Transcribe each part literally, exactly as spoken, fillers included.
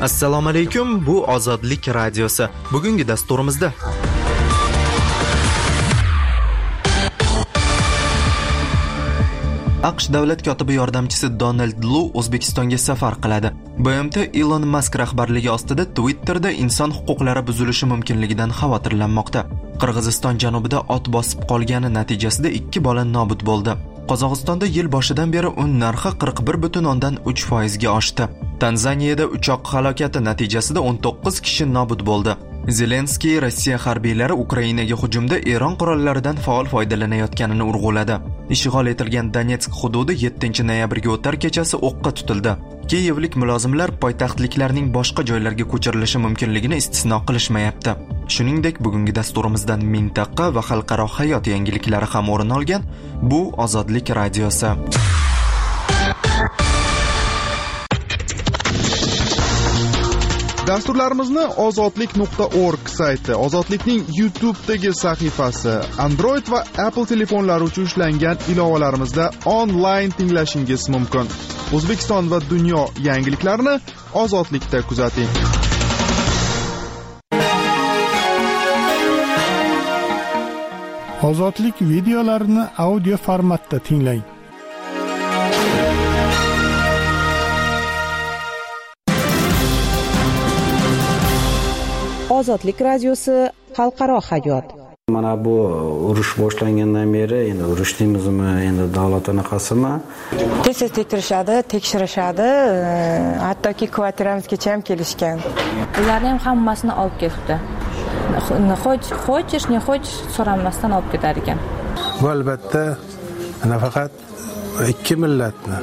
Assalomu alaykum, bu Ozodlik radiosi. Bugungi dasturimizda AQSh davlat kotibi yordamchisi Donald Lu O'zbekistonga safar qiladi. B M T Elon Musk rahbarligi ostida Twitterda inson huquqlari buzilishi mumkinligidan xavotirlanmoqda. Qirg'iziston janubida ot bosib qolgani natijasida ikki bola nobud bo'ldi. Qozog'istonda yil boshidan beri un narxi qirq bir butun o'ndan uch foiz ga oshdi. Tanzaniyada uchoq halokati natijasida o'n to'qqiz kishi nobud bo'ldi. Zelenskiy Rossiya harbiylari Ukrainaga hujumda Eron qurollaridan faol foydalanayotganini urg'uladi. Ishg'ol etilgan Donetsk hududi yettinchi noyabrga o'tar kechasi o'qqa tutildi. Kiyevlik mulozimlar poytaxtliklarning boshqa joylarga ko'chirilishi mumkinligini istisno qilishmayapti. Shuningdek, bugungi dasturimizdan mintaqa va xalqaro hayot yangiliklari ham o'rin olgan. Bu Ozodlik radiosi. Dasturlarimizni ozodlik nuqta org sayti, Ozodlikning YouTube'dagi sahifasi, Android va Apple telefonlari uchun ishlangan ilovalarimizda onlayn tinglashingiz mumkin. O'zbekiston va dunyo yangiliklarini Ozodlikda kuzating. Ozodlik videolarini audio formatda tinglang. Ozodlik radiosi xalqaro hayot. Mana bu urush boshlangandan beri endi urush deymizmi, endi davlat anaqasimi? Tez tekshirishadi, tekshirishadi, hattoki kvartiramizgacha ham kelishgan. Ularni ham hammasini olib ketdi. Xo'chish, ne xo'chish so'ramasdan olib ketar ekan. Bu albatta nafaqat ikki millatni,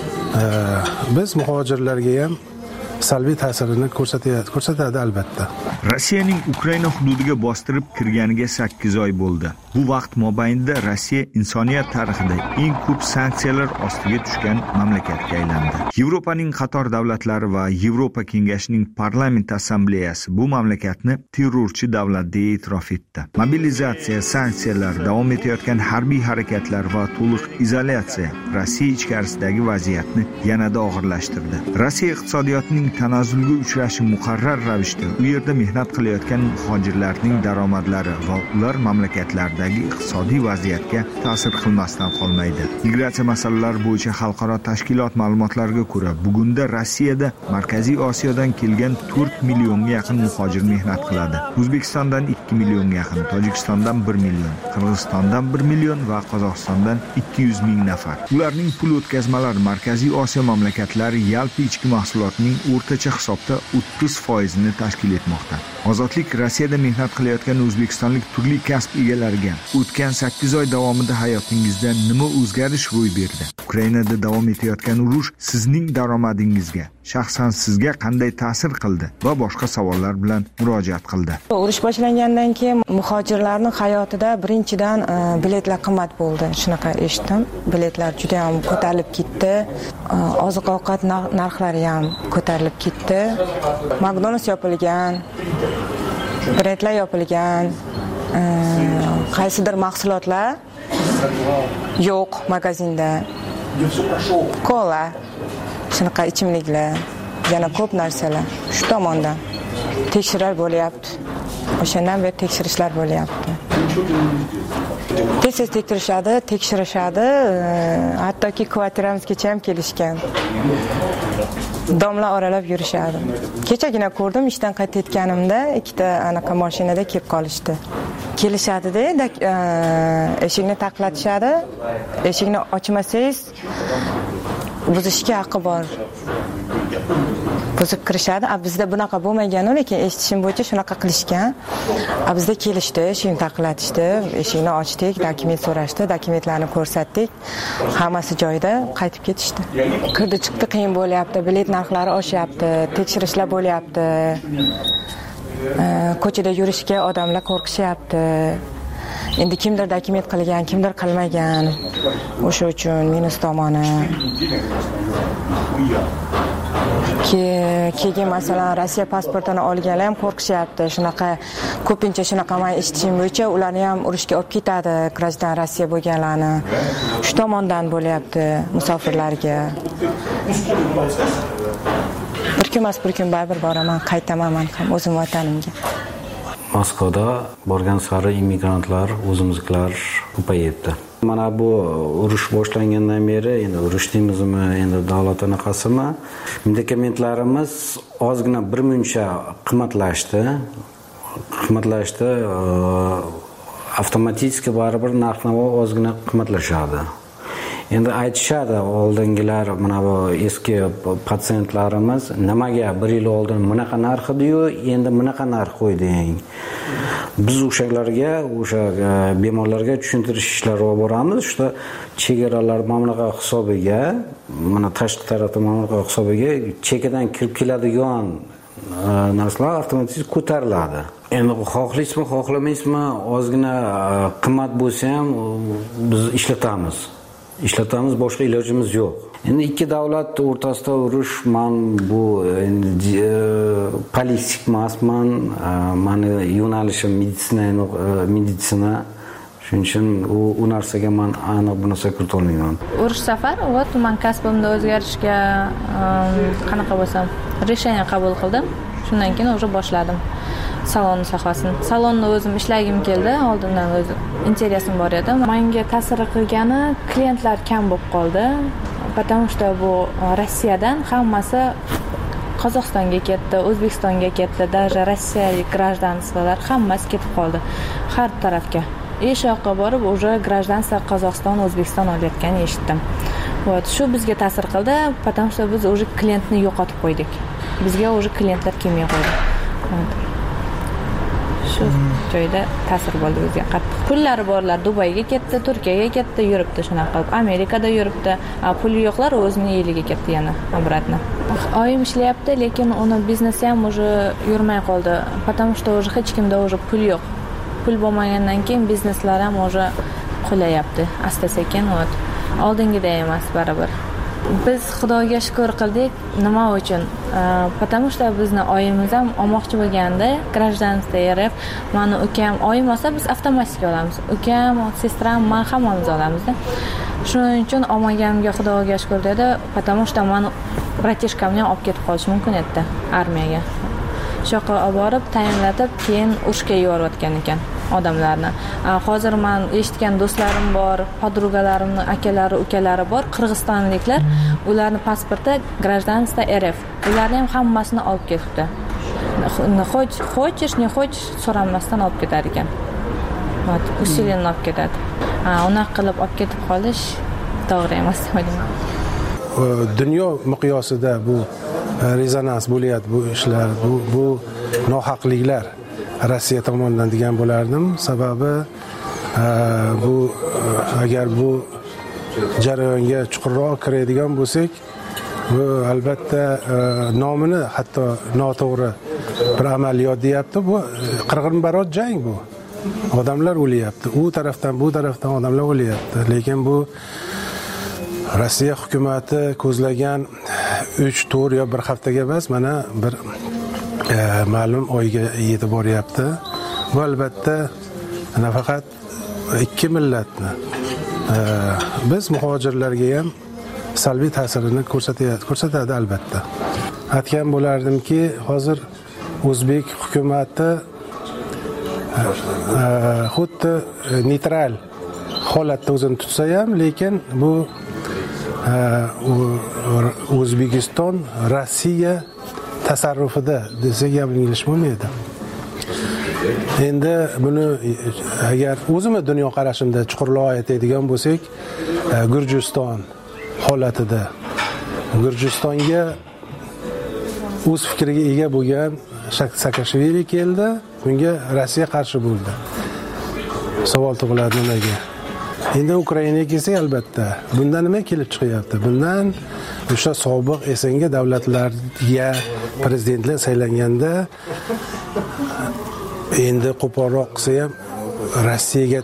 biz muhojirlarga ham salbiy ta'sirini ko'rsatadi, ko'rsatadi albatta. Rossiyaning Ukraina hududiga bostirib kirganiga sakkiz oy bo'ldi. Bu vaqt mobaynida Rossiya insoniyat tarixida eng ko'p sanksiyalar ostiga tushgan mamlakatga aylandi. Yevropaning qator davlatlari va Yevropa Kengashining parlament assambleyasi bu mamlakatni terrorchi davlat deb e'tirof etdi. Mobilizatsiya, sanksiyalar, davom etayotgan harbiy harakatlar va to'liq izolyatsiya Rossiya ichkarisidagi vaziyatni yanada og'irlashtirdi. Rossiya iqtisodiyotining tanazzulga uchrashi muqarrar ravishda u yerda mehnat qilayotgan muhojirlarning daromadlari va ular mamlakatlaridagi iqtisodiy vaziyatga ta'sir qilmasdan qolmaydi. Migratsiya masalalari bo'yicha xalqaro tashkilot ma'lumotlariga ko'ra, bugunda Rossiyada Markaziy Osiyodan kelgan to'rt millionga yaqin muhojir mehnat qiladi. O'zbekistondan ikki millionga yaqin, Tojikistondan bir million, Qirg'izistondan bir million va Qozog'istondan ikki yuz ming nafar. Ularning pul o'tkazmalari Markaziy Osiyo mamlakatlari yalpi ichki mahsulotining o'rtacha hisobda o'ttiz foizini tashkil etmoqda. Ozodlik Rossiyada mehnat qilayotgan o'zbekistonlik turli kasb egalariga o'tgan sakkiz oy davomida hayotingizda nima o'zgarish ro'y berdi? Ukrainada davom etayotgan urush sizning daromadingizga, shaxsan sizga qanday ta'sir qildi va boshqa savollar bilan murojaat qildi. Urush boshlangandan keyin muhojirlarning hayotida birinchidan biletlar qimmat bo'ldi. Shunaqa eshitdim. Biletlar juda ham ko'tarilib ketdi. Oziq-ovqat narxlari ham ko'tarilib ketdi. McDonald's yopilgan, brendlar yopilgan, qaysidir mahsulotlar yo'q magazinda. Kola, shunaqa ichimliklar, yana ko'p narsalar. Shu tomondan tekshirishlar bo'lyapti. O'shandan beri tekshirishlar bo'lyapti. Tez tekshirishadi, tekshirishadi, hattoki kvartiramizgacha ham kelishgan. Domla oralab yurishadi. Kechagina ko'rdim, ishdan qaytayotganimda ikkita anaqa mashinada kelib qolishdi. Kelishadi-da, eshikni taqlatishadi. Eshikni ochmasangiz buzishga haqqi bor. Buzib kirishadi. A bizda bunaqa bo'lmagan, lekin eshitishim bo'yicha shunaqa qilishgan. A bizda kelishdi, eshikni taqlatishdi, eshikni ochdik, dokument so'rashdi, dokumentlarni ko'rsatdik. Hammasi joyida, qaytib ketishdi. Kirdi chiqdi qiyin bo'lyapti, bilet narxlari oshyapti, tekshirishlar bo'lyapti. Ko'chada yurishga odamlar qo'rqishyapti. Endi kimdir dokument qilgan, kimdir qilmagan. O'sha uchun minus tomoni. Keyin masalan Rossiya pasportini olganlar ham qo'rqishyapti. Shunaqa ko'pincha shunaqa men eshitishim bo'yicha ularni ham urushga olib ketadi, grajdan Rossiya bo'lganlarni. Shu tomondan bo'lyapti musofirlarga. Bir kun emas bir kun baribir boraman, qaytaman men ham o'zim vatanimga. Moskvada borgan sari immigrantlar, o'zimizlar ko'payibdi. Mana bu urush boshlangandan beri endi urush deymizmi, endi davlat anaqasimi, medikamentlarimiz ozgina bir muncha qimmatlashdi. Qimmatlashdi, avtomatik baribir narx-navo ozgina qimmatlashadi. Endi aytishadi oldingilar, mana bu eski patsientlarimiz nimaga bir yil oldin bunaqa narx edi-yu, endi bunaqa narx qo'yding. Biz o'shalarga, o'sha bemorlarga tushuntirish ishlari olib boramiz. Shu chegaralar mamlakat hisobiga, mana tashqi tarafda mamlakat hisobiga chekadan kirib keladigan narsalar avtomatik ko'tariladi. Endi xohlaysizmi, xohlamaysizmi, ozgina qimmat bo'lsa ham biz ishlatamiz. Ishlatamiz, boshqa ilojimiz yo'q. Endi ikki davlat o'rtasida urush, men bu politik emasman, meni yo'nalishim meditsina, meditsina. Shuning uchun u u narsaga men aniq bu narsa kirita olmayman. Urush safar, va tuman kasbimda o'zgarishga qanaqa bo'lsam, решение qabul qildim. Shundan keyin уже boshladim. Salon sohasini. Salonni o'zim ishlagim keldi, oldindan o'zim interesim bor edi. Menga ta'sir qilgani klientlar kam bo'lib qoldi. Потому что bu Rossiyadan hammasi Qozog'istonga ketdi, O'zbekistonga ketdi, даже rossiyalik гражданстволар hammasi ketib qoldi har tarafga. Shu yoqqa borib, уже гражданство Qozog'iston, O'zbekiston olayotganini eshitdim. Вот, shu bizga ta'sir qildi, потому что biz уже klientni yo'qotib qo'ydik. Bizga уже klientlar kelmay qo'ydi. Shu joyda ta'sir bo'ldi bizga qattiq. Pullari borlar Dubayga ketdi, Turkiyaga ketdi, yuribdi shunaqa qilib. Amerikada yuribdi. A puli yo'qlar o'zining eliga ketdi yana обратно. Oyim ishlayapti, lekin uni biznesi ham уже yurmay qoldi. Потому что уже hech kimda уже pul yo'q. Pul bo'lmagandan keyin bizneslar ham уже qolayapti. Asta-sekin ot. Oldingiday emas baribir. Biz Xudoga shukr qildik. Nima uchun? Потому что bizni oyimiz ham olmoqchi bo'lganda, гражданство R F, meni ukam oyim olsa biz avtomatik olamiz. Ukam, sestram, men hammamiz olamiz-da. Shuning uchun olmaganimga Xudoga shukr dedi. Потому что meni bratishkamni ham olib ketib qolish mumkin edi armiyaga. Shoqqa olib borib, tayinlatib, keyin urushga yuborayotgan ekan odamlarni. Hozir men eshitgan do'stlarim bor, podrugalarimning akalari, ukalari bor, qirg'izistonliklar, ularning pasporti гражданство R F. Ularni ham hammasini olib ketibdi. Xo'ch, xo'chish, ne xo'chish so'ramasdan olib ketar ekan. Вот, usilini olib ketadi. Ha, unaqa qilib olib ketib qolish to'g'ri emas dedim. Dunyo miqyosida bu rezonans bo'layapti bu ishlar, bu bu nohaqliklar Rossiya tomonidan degan bo'lardim. Sababi bu agar bu jarayonga chuqurroq kiradigan bo'lsak, bu albatta nomini hatto noto'g'ri bir amaliyot deyapti. Bu qirg'inbarot jang bu. Odamlar o'lyapti. U tarafdan bu tarafdan odamlar o'lyapti. Lekin bu Rossiya hukumatı ko'zlagan uch to'rt yo bir haftaga emas, mana bir e, ma'lum oyga yetib boryapti. Bu albatta nafaqat ikki millatni, e, biz muhojirlarga ham salbiy ta'sirini ko'rsatadi, ko'rsatadi albatta. Aytgan bo'lardimki, hozir O'zbek hukumatı e, e, xuddi neytral holatda o'zini tutsa ham, lekin bu O'zbekiston Rossiya tasarrufida desak yanglish bo'lmaydi. Endi buni agar o'zimiz dunyo qarashimda chuqurroq aytadigan bo'lsak, Gurjiston holatida Gurjistonga o'z fikriga ega bo'lgan Saakashvili keldi, bunga Rossiya qarshi bo'ldi. Savol tug'iladi nimaga? Endi Ukrainaga kelsak, albatta bundan nima kelib chiqyapti? Bundan o'sha sobiq S N G davlatlarga prezidentlar saylanganda endi qo'polroq qilsa ham Rossiyaga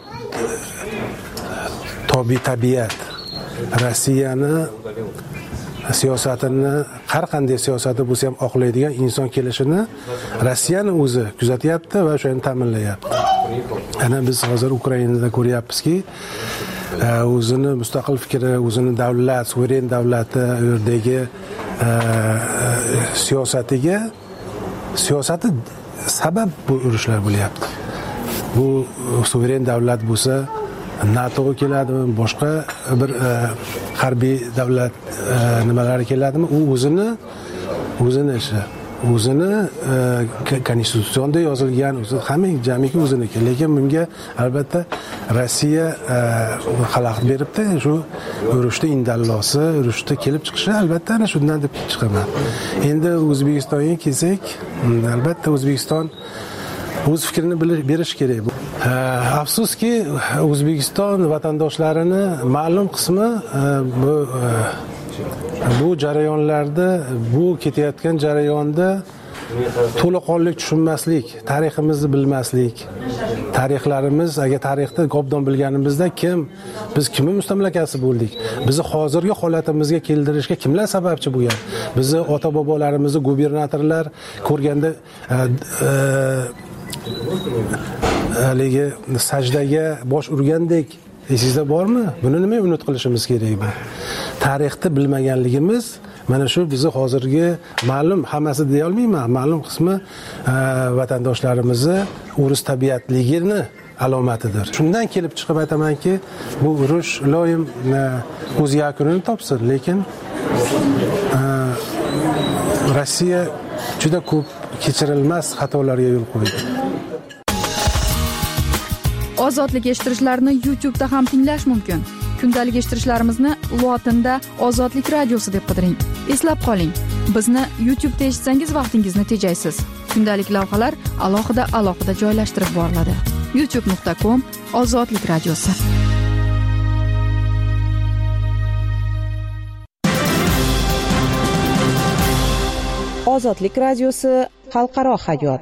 tobi tabiat, Rossiyani siyosatini, har qanday siyosati bo'lsa ham oqlaydigan inson kelishini Rossiyani o'zi kuzatyapti va shuni ta'minlayapti. Ana biz hozir Ukrainada ko'ryapmizki, o'zini mustaqil fikri, o'zini davlat, suveren davlati, u yerdagi siyosatiga siyosati sabab bu urushlar bo'lyapti. Bu suveren davlat bo'lsa NATOga keladimi, boshqa bir harbiy davlat nimalari keladimi, u o'zini o'zini ishi, o'zini konstitutsiyonda yozilgan, o'zi hamma jamiki o'ziniki. Lekin bunga albatta Rossiya xalaqit beribdi. Shu urushda indallosi, urushda kelib chiqishi albatta ana shundan deb chiqaman. Endi O'zbekistonga kelsak, albatta O'zbekiston o'z fikrini berish kerak. Afsuski, O'zbekiston vatandoshlarini ma'lum qismi bu bu jarayonlarda, bu ketayotgan jarayonda to'laqonlik tushunmaslik, tariximizni bilmaslik, tarixlarimiz, agar tarixda obdon bilganimizda kim, biz kimning mustamlakasi bo'ldik, bizni hozirgi holatimizga keltirishga kimlar sababchi bo'lgan, bizni ota-bobolarimizni gubernatorlar ko'rganda haligi sajdaga bosh urgandek esingizda bormi? Buni nima unut qilishimiz kerak bu? Tarixni bilmaganligimiz mana shu bizni hozirgi ma'lum, hammasi deya olmayman, ma'lum qismi vatandoshlarimizni urush tabiatligini alomatidir. Shundan kelib chiqib aytamanki, bu urush iloyim o'z yakunini topsin, lekin Rossiya juda ko'p kechirilmas xatolarga yo'l qo'ydi. Ozodlik eshittirishlarni YouTube'da ham tinglash mumkin. Kundalik eshittirishlarimizni lotinda Ozodlik radiosi deb qidiring. Eslab qoling, bizni YouTube'da eshitsangiz vaqtingizni tejaysiz. Kundalik lavhalar alohida alohida joylashtirib boriladi. youtube nuqta com Ozodlik radiosi. Ozodlik radiosi xalqaro hayot.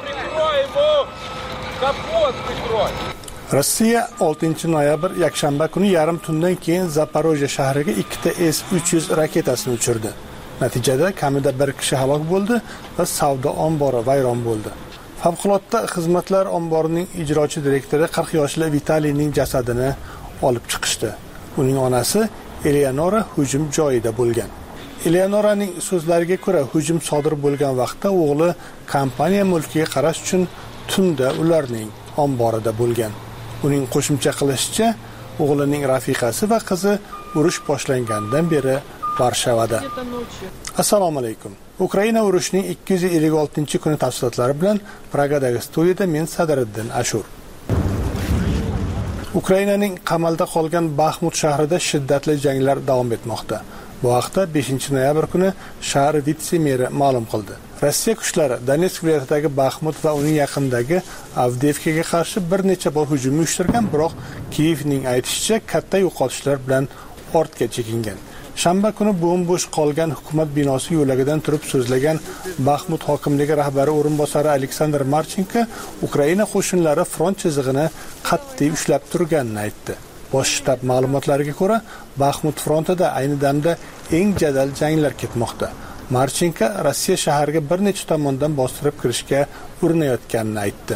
Rossiya oltinchi noyabr yakshanba kuni yarim tundan keyin Zaporojye shahriga ikkita S uch yuz raketasini uchirdi. Natijada kamida bir kishi halok bo'ldi va savdo ombori vayron bo'ldi. Favqulodda xizmatlar omborining ijrochi direktori qirq yoshli Vitalining jasadini olib chiqishdi. Uning onasi Eleonora hujum joyida bo'lgan. Eleonoraning so'zlariga ko'ra, hujum sodir bo'lgan vaqtda o'g'li kompaniya mulkiga qarash uchun tunda ularning omborida bo'lgan. Uning qo'shimcha qilishicha, o'g'lining rafiqasi va qizi urush boshlangandan beri Varshavada. Assalomu alaykum. Ukraina urushining ikki yuz ellik oltinchi kuni tafsilotlari bilan Pragadagi studiyada men Sadiriddin Ashur. Ukrainaning qamalda qolgan Baxmut shahrida shiddatli janglar davom etmoqda. Bu haqda beshinchi noyabr kuni shahar vitse-meri ma'lum qildi. Rossiya kuchlari Donetsk viloyatidagi Baxmut va uning yaqinidagi Avdiivkaga qarshi bir necha bor hujum uyushtirgan, biroq Kiyevning aytishicha katta yo'qotishlar bilan ortga chekingan. Shanba kuni bo'm-bo'sh qolgan hukumat binosi yo'lagidan turib so'zlagan Baxmut hokimligi rahbari o'rinbosari Aleksandr Marchenko Ukraina qo'shinlari front chizig'ini qat'iy ushlab turganini aytdi. Bosh shtab ma'lumotlariga ko'ra, Baxmut frontida ayni damda eng jadal janglar ketmoqda. Marchenko Rossiya shaharga bir necha tomondan bostirib kirishga urinayotganini aytdi.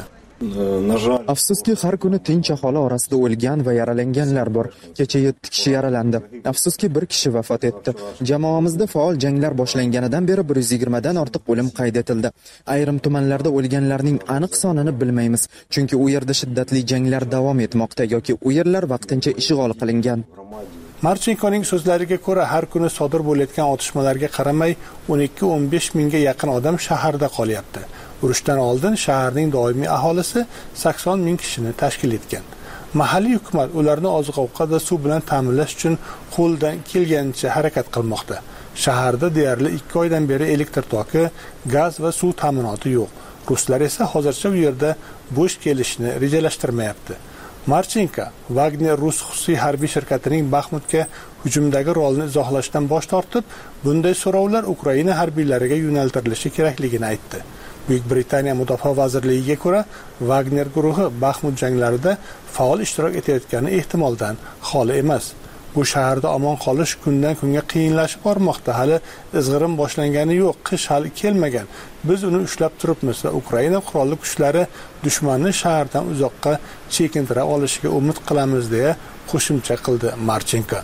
Afsuski, har kuni tinch aholi orasida o'lgan va yaralanganlar bor. Kecha yetti kishi yaralandi. Afsuski, bir kishi vafot etdi. Jamoamizda faol janglar boshlanganidan beri bir yuz yigirma dan ortiq o'lim qayd etildi. Ayrim tumanlarda o'lganlarning aniq sonini bilmaymiz, chunki u yerda shiddatli janglar davom etmoqda yoki u yerlar vaqtincha ishg'ol qilingan. Marchenkoning so'zlariga ko'ra, har kuni sodir bo'layotgan otishmalarga qaramay o'n ikki o'n besh mingga yaqin odam shaharda qolyapti. Urushdan oldin shaharning doimiy aholisi sakson ming kishini tashkil etgan. Mahalliy hukumat ularni oziq-ovqat va suv bilan ta'minlash uchun qo'ldan kelganicha harakat qilmoqda. Shaharda deyarli ikki oydan beri elektr toki, gaz va suv ta'minoti yo'q. Ruslar esa hozircha bu yerda bo'sh kelishni rejalashtirmayapti. Marchenko Wagner rus xususiy harbiy shirkatining Baxmutga hujumdagi rolini izohlashdan bosh tortib, bunday so'rovlar Ukraina harbiylariga yo'naltirilishi kerakligini aytdi. Buyuk Britaniya Mudofaa vazirligiga ko'ra, Wagner guruhi Baxmut janglarida faol ishtirok etayotgani ehtimoldan xoli emas. Bu shaharda omon qolish kundan kunga qiyinlashib bormoqda. Hali izg'irin boshlangani yo'q, qish hali kelmagan. Biz uni ushlab turibmiz va Ukraina qurolli kuchlari dushmanni shahardan uzoqqa chekintira olishiga umid qilamiz deya qo'shimcha qildi Marchenko.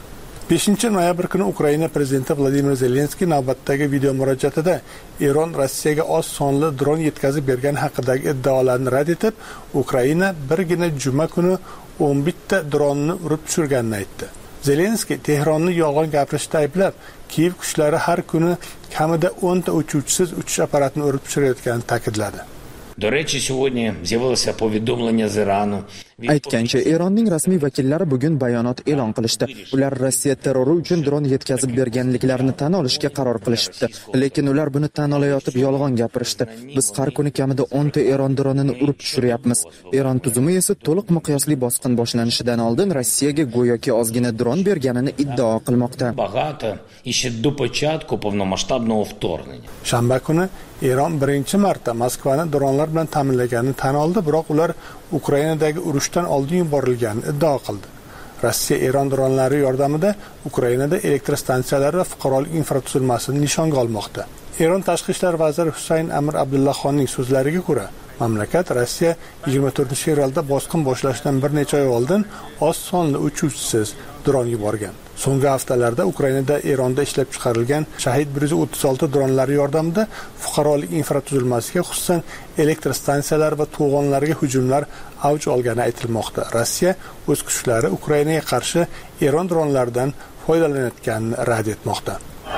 beshinchi noyabr kuni Ukraina prezidenti Vladimir Zelenskiy navbatdagi video murojaatida Eron Rossiyaga oz sonli dron yetkazib bergani haqidagi iddaolarni rad etib, Ukraina birgina juma kuni o'n bitta dronni urib tushirganini aytdi. Zelenskiy Tehronni yolg'on gapirishda ayblab, Kiyev kuchlari har kuni kamida o'nta uchuvchisiz uchish apparatini urib tushirayotganini ta'kidladi. До речі, сьогодні з'явилося повідомлення з Ірану. Aytgancha, Eronning rasmiy vakillari bugun bayonot e'lon qilishdi. Ular Rossiya terrori uchun dron yetkazib berganliklarini tan olishga qaror qilishdi. Lekin ular buni tan olayotib yolg'on gapirishdi. Biz har kuni kamida o'nta Eron dronini urib tushiryapmiz. Eron tuzumi esa to'liq miqyosli bosqin boshlanishidan oldin Rossiyaga go'yoki ozgina dron berganini iddao qilmoqda. Багато і ще до початку повномасштабного вторгнення. Shanba kuni Eron birinchi marta Moskvani dronlar bilan ta'minlaganini tan oldi, biroq ular Ukrainadagi urushdan oldin yuborilganini iddao qildi. Rossiya Eron dronlari yordamida Ukrainada elektr stansiyalar va fuqarolik infratuzilmasini nishonga olmoqda. Eron tashqi ishlar vaziri Husayn Amir Abdullaxonning so'zlariga ko'ra, mamlakat Rossiya yigirma to'rtinchi fevralda bosqin boshlashdan bir necha oy oldin oz sonli uchuvchisiz dron yuborgan. So'nggi haftalarda Ukrainada Eronda ishlab chiqarilgan Shahid bir yuz o'ttiz olti dronlari yordamida fuqarolik infratuzilmasiga, xususan elektr stansiyalar va to'g'onlarga hujumlar avj olgani aytilmoqda. Rossiya o'z kuchlari Ukrainaga qarshi Eron dronlaridan foydalanayotganini rad etmoqda.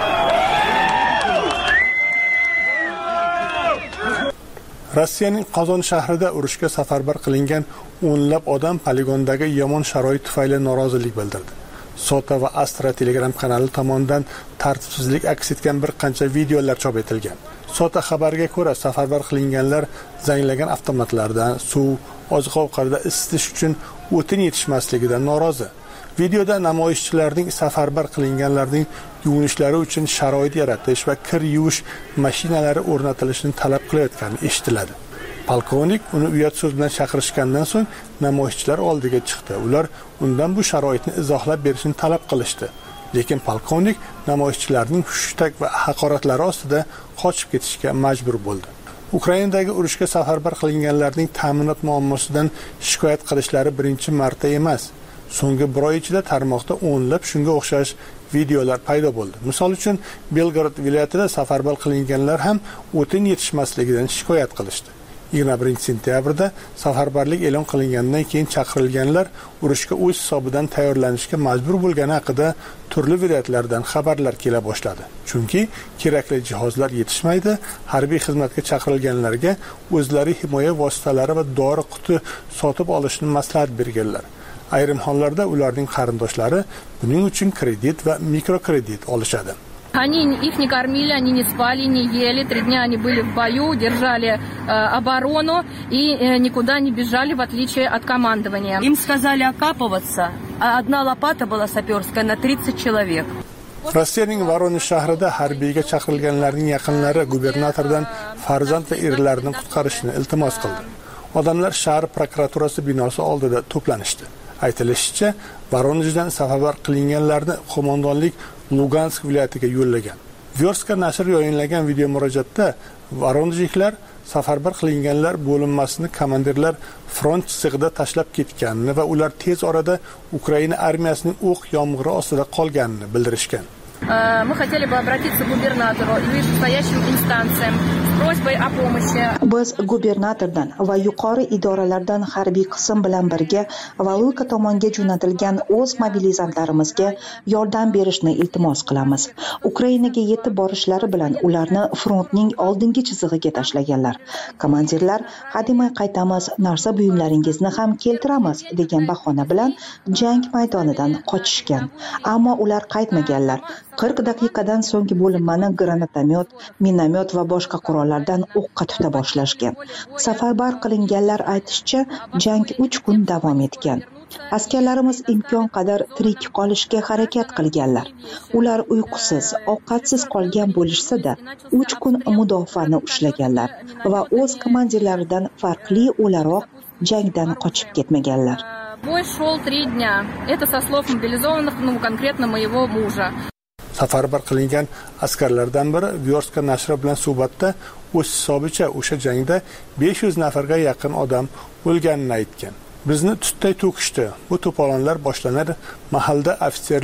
Rossiyaning Qozon shahrida urushga safarbar qilingan o'nlab odam poligondagi yomon sharoit tufayli norozilik bildirdi. Sota va Astra Telegram kanali tomonidan tartibsizlik aks etgan bir qancha videolar chop etilgan. Sota xabariga ko'ra, safarbar qilinganlar zanglagan avtomatlardan suv, oziq-ovqatda isitish uchun o'tin yetishmasligidan norozi. Videoda namoyishchilarning safarbar qilinganlarning yuvinishlari uchun sharoit yaratish va kir yuvish mashinalari o'rnatilishini talab qilayotgani eshitiladi. Polkovnik uni uyat so'z bilan chaqirishgandan so'ng namoyishchilar oldiga chiqdi. Ular undan bu sharoitni izohlab berishini talab qilishdi. Lekin polkovnik namoyishchilarning hushtak va haqoratlari ostida qochib ketishga majbur bo'ldi. Ukrainadagi urushga safarbar qilinganlarning ta'minot muammosidan shikoyat qilishlari birinchi marta emas. So'nggi bir oy ichida tarmoqda o'nlab shunga o'xshash videolar paydo bo'ldi. Misol uchun, Belgorod viloyatida safarbar qilinganlar ham o'tin yetishmasligidan shikoyat qilishdi. yigirma birinchi sentyabrda safarbarlik e'lon qilingandan keyin chaqirilganlar urushga o'z hisobidan tayyorlanishga majbur bo'lgani haqida turli viloyatlardan xabarlar kela boshladi. Chunki kerakli jihozlar yetishmaydi, harbiy xizmatga chaqirilganlarga o'zlari himoya vositalari va dori quti sotib olishni maslahat berganlar. Ayrim hollarda ularning qarindoshlari buning uchun kredit va mikrokredit olishadi. Они их не кормили, они не спали, не ели. Три дня они были в бою, держали э, оборону и э, никуда не бежали, в отличие от командования. Им сказали окапываться, а одна лопата была саперская на тридцать человек. Rossiyaning Voronezh shahrida harbiyga chaqirilganlarning yaqinlari gubernatordan farzand va erlarini qutqarishni iltimos qildi. Odamlar shahar prokuraturasi binosi oldida to'planishdi. Aytilishicha, Voronejdan safarbar qilinganlarni qo'mondonlik Lugansk viloyatiga yo'llagan. Vyorska nashri yayınlagan video murojaatda Voronejliklar safarbar qilinganlar bo'linmasini komandirlar front chizig'ida tashlab ketganini va ular tez orada Ukraina armiyasining o'q yomg'iri ostida qolganini bildirishgan. Мы хотели бы обратиться к губернатору и вышестоящим инстанциям с просьбой о помощи. Biz gubernatordan va yuqori idoralardan harbiy qism bilan birga Valuka tomonga jo'natilgan o'z mobilizantlarimizga yordam berishni iltimos qilamiz. Ukrainaga yetib borishlari bilan ularni frontning oldingi chizig'iga tashlaganlar. Komandirlar hademay qaytamiz, narsa buyumlaringizni ham keltiramiz degan bahona bilan jang maydonidan qochishgan. Ammo ular qaytmaganlar. qirq daqiqadan so'ng bo'linmani granatomyot, minomyot va boshqa qurollardan o'qqa tuta boshlashgan. Safarbar qilinganlar aytishicha, jang uch kun davom etgan. Askarlarimiz imkon qadar tirik qolishga harakat qilganlar. Ular uyqusiz, ovqatsiz qolgan bo'lishsa-da, uch kun mudofaani ushlaganlar va o'z komandirlaridan farqli o'laroq jangdan qochib ketmaganlar. Бой шел три дня. Это со слов мобилизованных, ну, конкретно моего мужа. Safarbar qilingan askarlardan biri Vyorska nashri bilan suhbatda o'z hisobicha o'sha jangda besh yuz nafarga yaqin odam o'lganini aytgan. Bizni tutday to'kishdi. Bu to'polonlar boshlanar, mahallada ofitserlar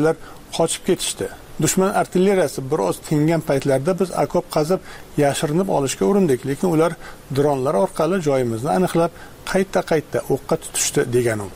qochib ketishdi. Dushman artilleriyasi biroz tingan paytlarda biz okop qazib yashirinib olishga urindik, lekin ular dronlar orqali joyimizni aniqlab qayta-qayta o'qqa tutishdi degan u.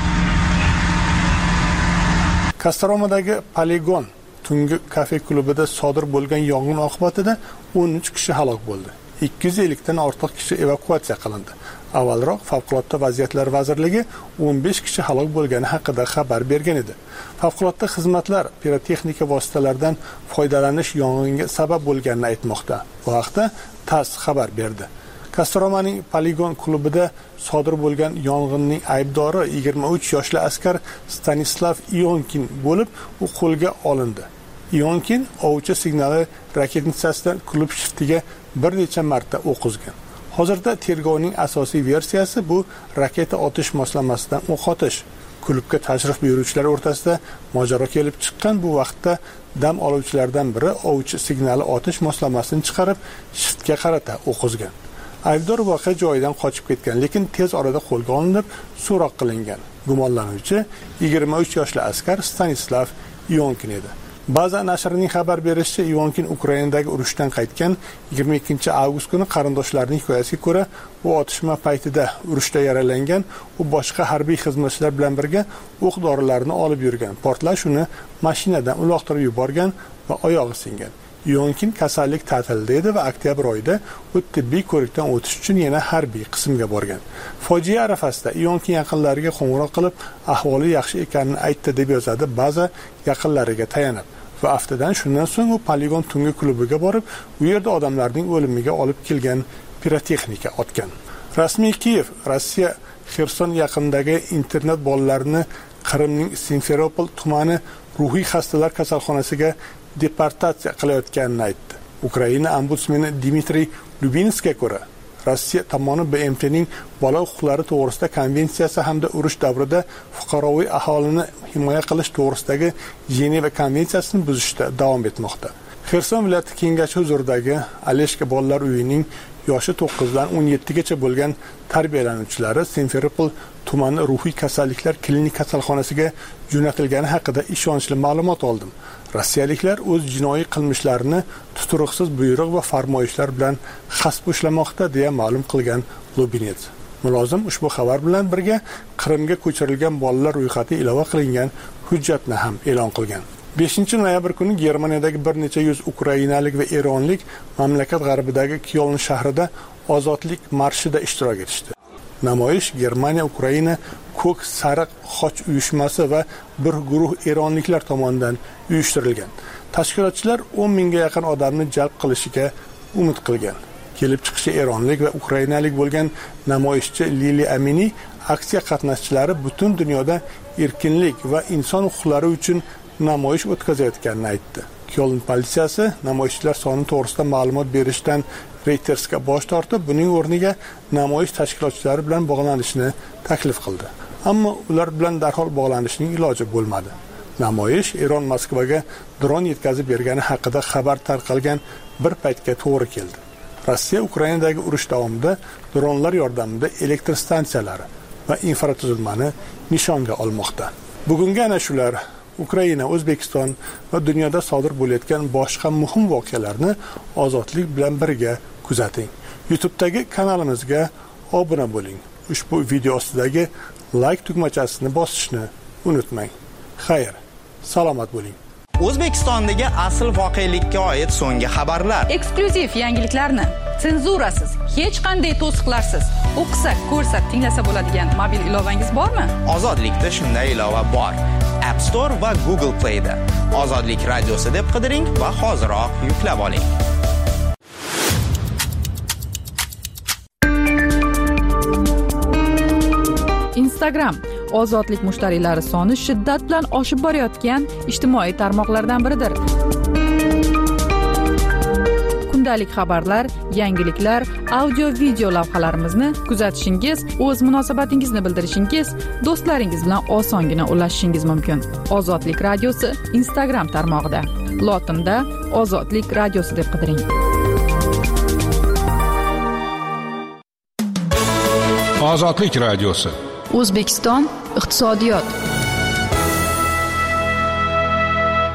Kostorodagi poligon tungi kafe klubida sodir bo'lgan yong'in oqibatida o'n uch kishi halok bo'ldi. ikki yuz ellik dan ortiq kishi evakuatsiya qilindi. Avvalroq Favqulodda vaziyatlar vazirligi o'n besh kishi halok bo'lgani haqida xabar bergan edi. Favqulodda xizmatlar pirotexnika vositalaridan foydalanish yong'inga sabab bo'lganini aytmoqda. Bu haqda TASS xabar berdi. Kostorodning poligon klubida sodir bo'lgan yong'inning aybdori yigirma uch yoshli askar Stanislav Ionkin bo'lib, u qo'lga olindi. Ionkin ovchi signali raketnitsasidan klub shiftiga bir necha marta o'q uzgan. Hozirda tergovning asosiy versiyasi bu raketa otish moslamasidan o'q otish. Klubga tashrif buyuruvchilar o'rtasida mojaro kelib chiqqan bu vaqtda dam oluvchilardan biri ovchi signali otish moslamasini chiqarib shiftga qarata o'q uzgan. Aybdor voqea joyidan qochib ketgan, lekin tez orada qo'lga olinib, so'roq qilingan. Gumonlanuvchi yigirma uch yoshli askar Stanislav Ionkin edi. Ba'zi nashrning xabar berishicha, Ionkin Ukrainadagi urushdan qaytgan yigirma ikkinchi avgust kuni qarindoshlarining hikoyasiga ko'ra, u otishma paytida urushda yaralangan, u boshqa harbiy xizmatchilar bilan birga o'q-dorilarni olib yurgan. Portlash uni mashinadan uloqtirib yuborgan va oyog'i singan. Ionkin kasallik ta'tilida edi va oktyabr oyida u tibbiy ko'rikdan o'tish uchun yana harbiy qismga borgan. Fojia arafasida Ionkin yaqinlariga qo'ng'iroq qilib, ahvoli yaxshi ekanini aytdi deb yozadi ba'zi yaqinlariga tayanib. Va haftadan shundan so'ng u poligon tungi klubiga borib, u yerda odamlarning o'limiga olib kelgan pirotexnika otgan. Rasmiy Kiyev Rossiya Xerson yaqinidagi internet bolalarini Qrimning Simferopol tumani ruhiy xastalar kasalxonasiga deportatsiya qilayotganini aytdi. Ukraina ombudsmani Dmitriy Lubinskiga ko'ra, Rossiya tomoni B M T'ning bola huquqlari to'g'risida konvensiyasi hamda urush davrida fuqaroviy aholini himoya qilish to'g'risidagi Jeneva konvensiyasini buzishda davom etmoqda. Xerson viloyati kengashi huzuridagi Aleshka bolalar uyining yoshi to'qqiz dan o'n yetti gacha bo'lgan tarbiyalanuvchilari Simferopol tumani ruhiy kasalliklar klinik kasalxonasiga jo'natilgani haqida ishonchli ma'lumot oldim. Rossiyaliklar o'z jinoiy qilmishlarini tuturuqsiz buyruq va farmoyishlar bilan xasb ushlamoqda deya ma'lum qilgan Lubinets. Mulozim ushbu xabar bilan birga Qrimga ko'chirilgan bolalar ro'yxati ilova qilingan hujjatni ham e'lon qilgan. beshinchi noyabr kuni Germaniyadagi bir necha yuz ukrainalik va eronlik mamlakat g'arbidagi Kyoln shahrida ozodlik marshida ishtirok etishdi. Namoyish Germaniya Ukraina ko'k sariq xoch uyushmasi va bir guruh eronliklar tomonidan uyushtirilgan. Tashkilotchilar o'n mingga yaqin odamni jalb qilishiga umid qilgan. Kelib chiqishi eronlik va ukrainalik bo'lgan namoyishchi Lili Amini aksiya qatnashchilari butun dunyoda erkinlik va inson huquqlari uchun namoyish o'tkazayotganini aytdi. Kyoln politsiyasi namoyishchilar soni to'g'risida ma'lumot berishdan Reutersga bosh tortib, buning o'rniga namoyish tashkilotchilari bilan bog'lanishni taklif qildi. Ammo ular bilan darhol bog'lanishning iloji bo'lmadi. Namoyish Eron Moskvaga dron yetkazib bergani haqida xabar tarqalgan bir paytga to'g'ri keldi. Rossiya Ukrainadagi urush davomida dronlar yordamida elektr stansiyalari va infratuzilmani nishonga olmoqda. Bugungi ana shular Ukraina, O'zbekiston va dunyoda sodir bo'layotgan boshqa muhim voqealarni ozodlik bilan birga kuzating. YouTube'dagi kanalimizga obuna bo'ling. Ushbu video ostidagi like tugmachasini bosishni unutmang. Xayr, salomat bo'ling. O'zbekistondagi asl voqelikka oid so'nggi xabarlar, eksklyuziv yangiliklarni senzurasiz, hech qanday to'siqlarsiz o'qisak, ko'rsak, tinglasa bo'ladigan mobil ilovangiz bormi? Ozodlikda shunday ilova bor. App Store va Google Play da Ozodlik radiosi deb qidiring va hoziroq yuklab oling. Instagram ozodlik mushtariylari soni shiddat bilan oshib borayotgan ijtimoiy tarmoqlardan biridir. Kundalik xabarlar, yangiliklar, audio-video lavhalarimizni kuzatishingiz, o'z munosabatingizni bildirishingiz, do'stlaringiz bilan osongina ulashishingiz mumkin. Ozodlik radiosi Instagram tarmog'ida. Lotinda Ozodlik radiosi deb qidiring. Ozodlik radiosi. O'zbekiston iqtisodiyot.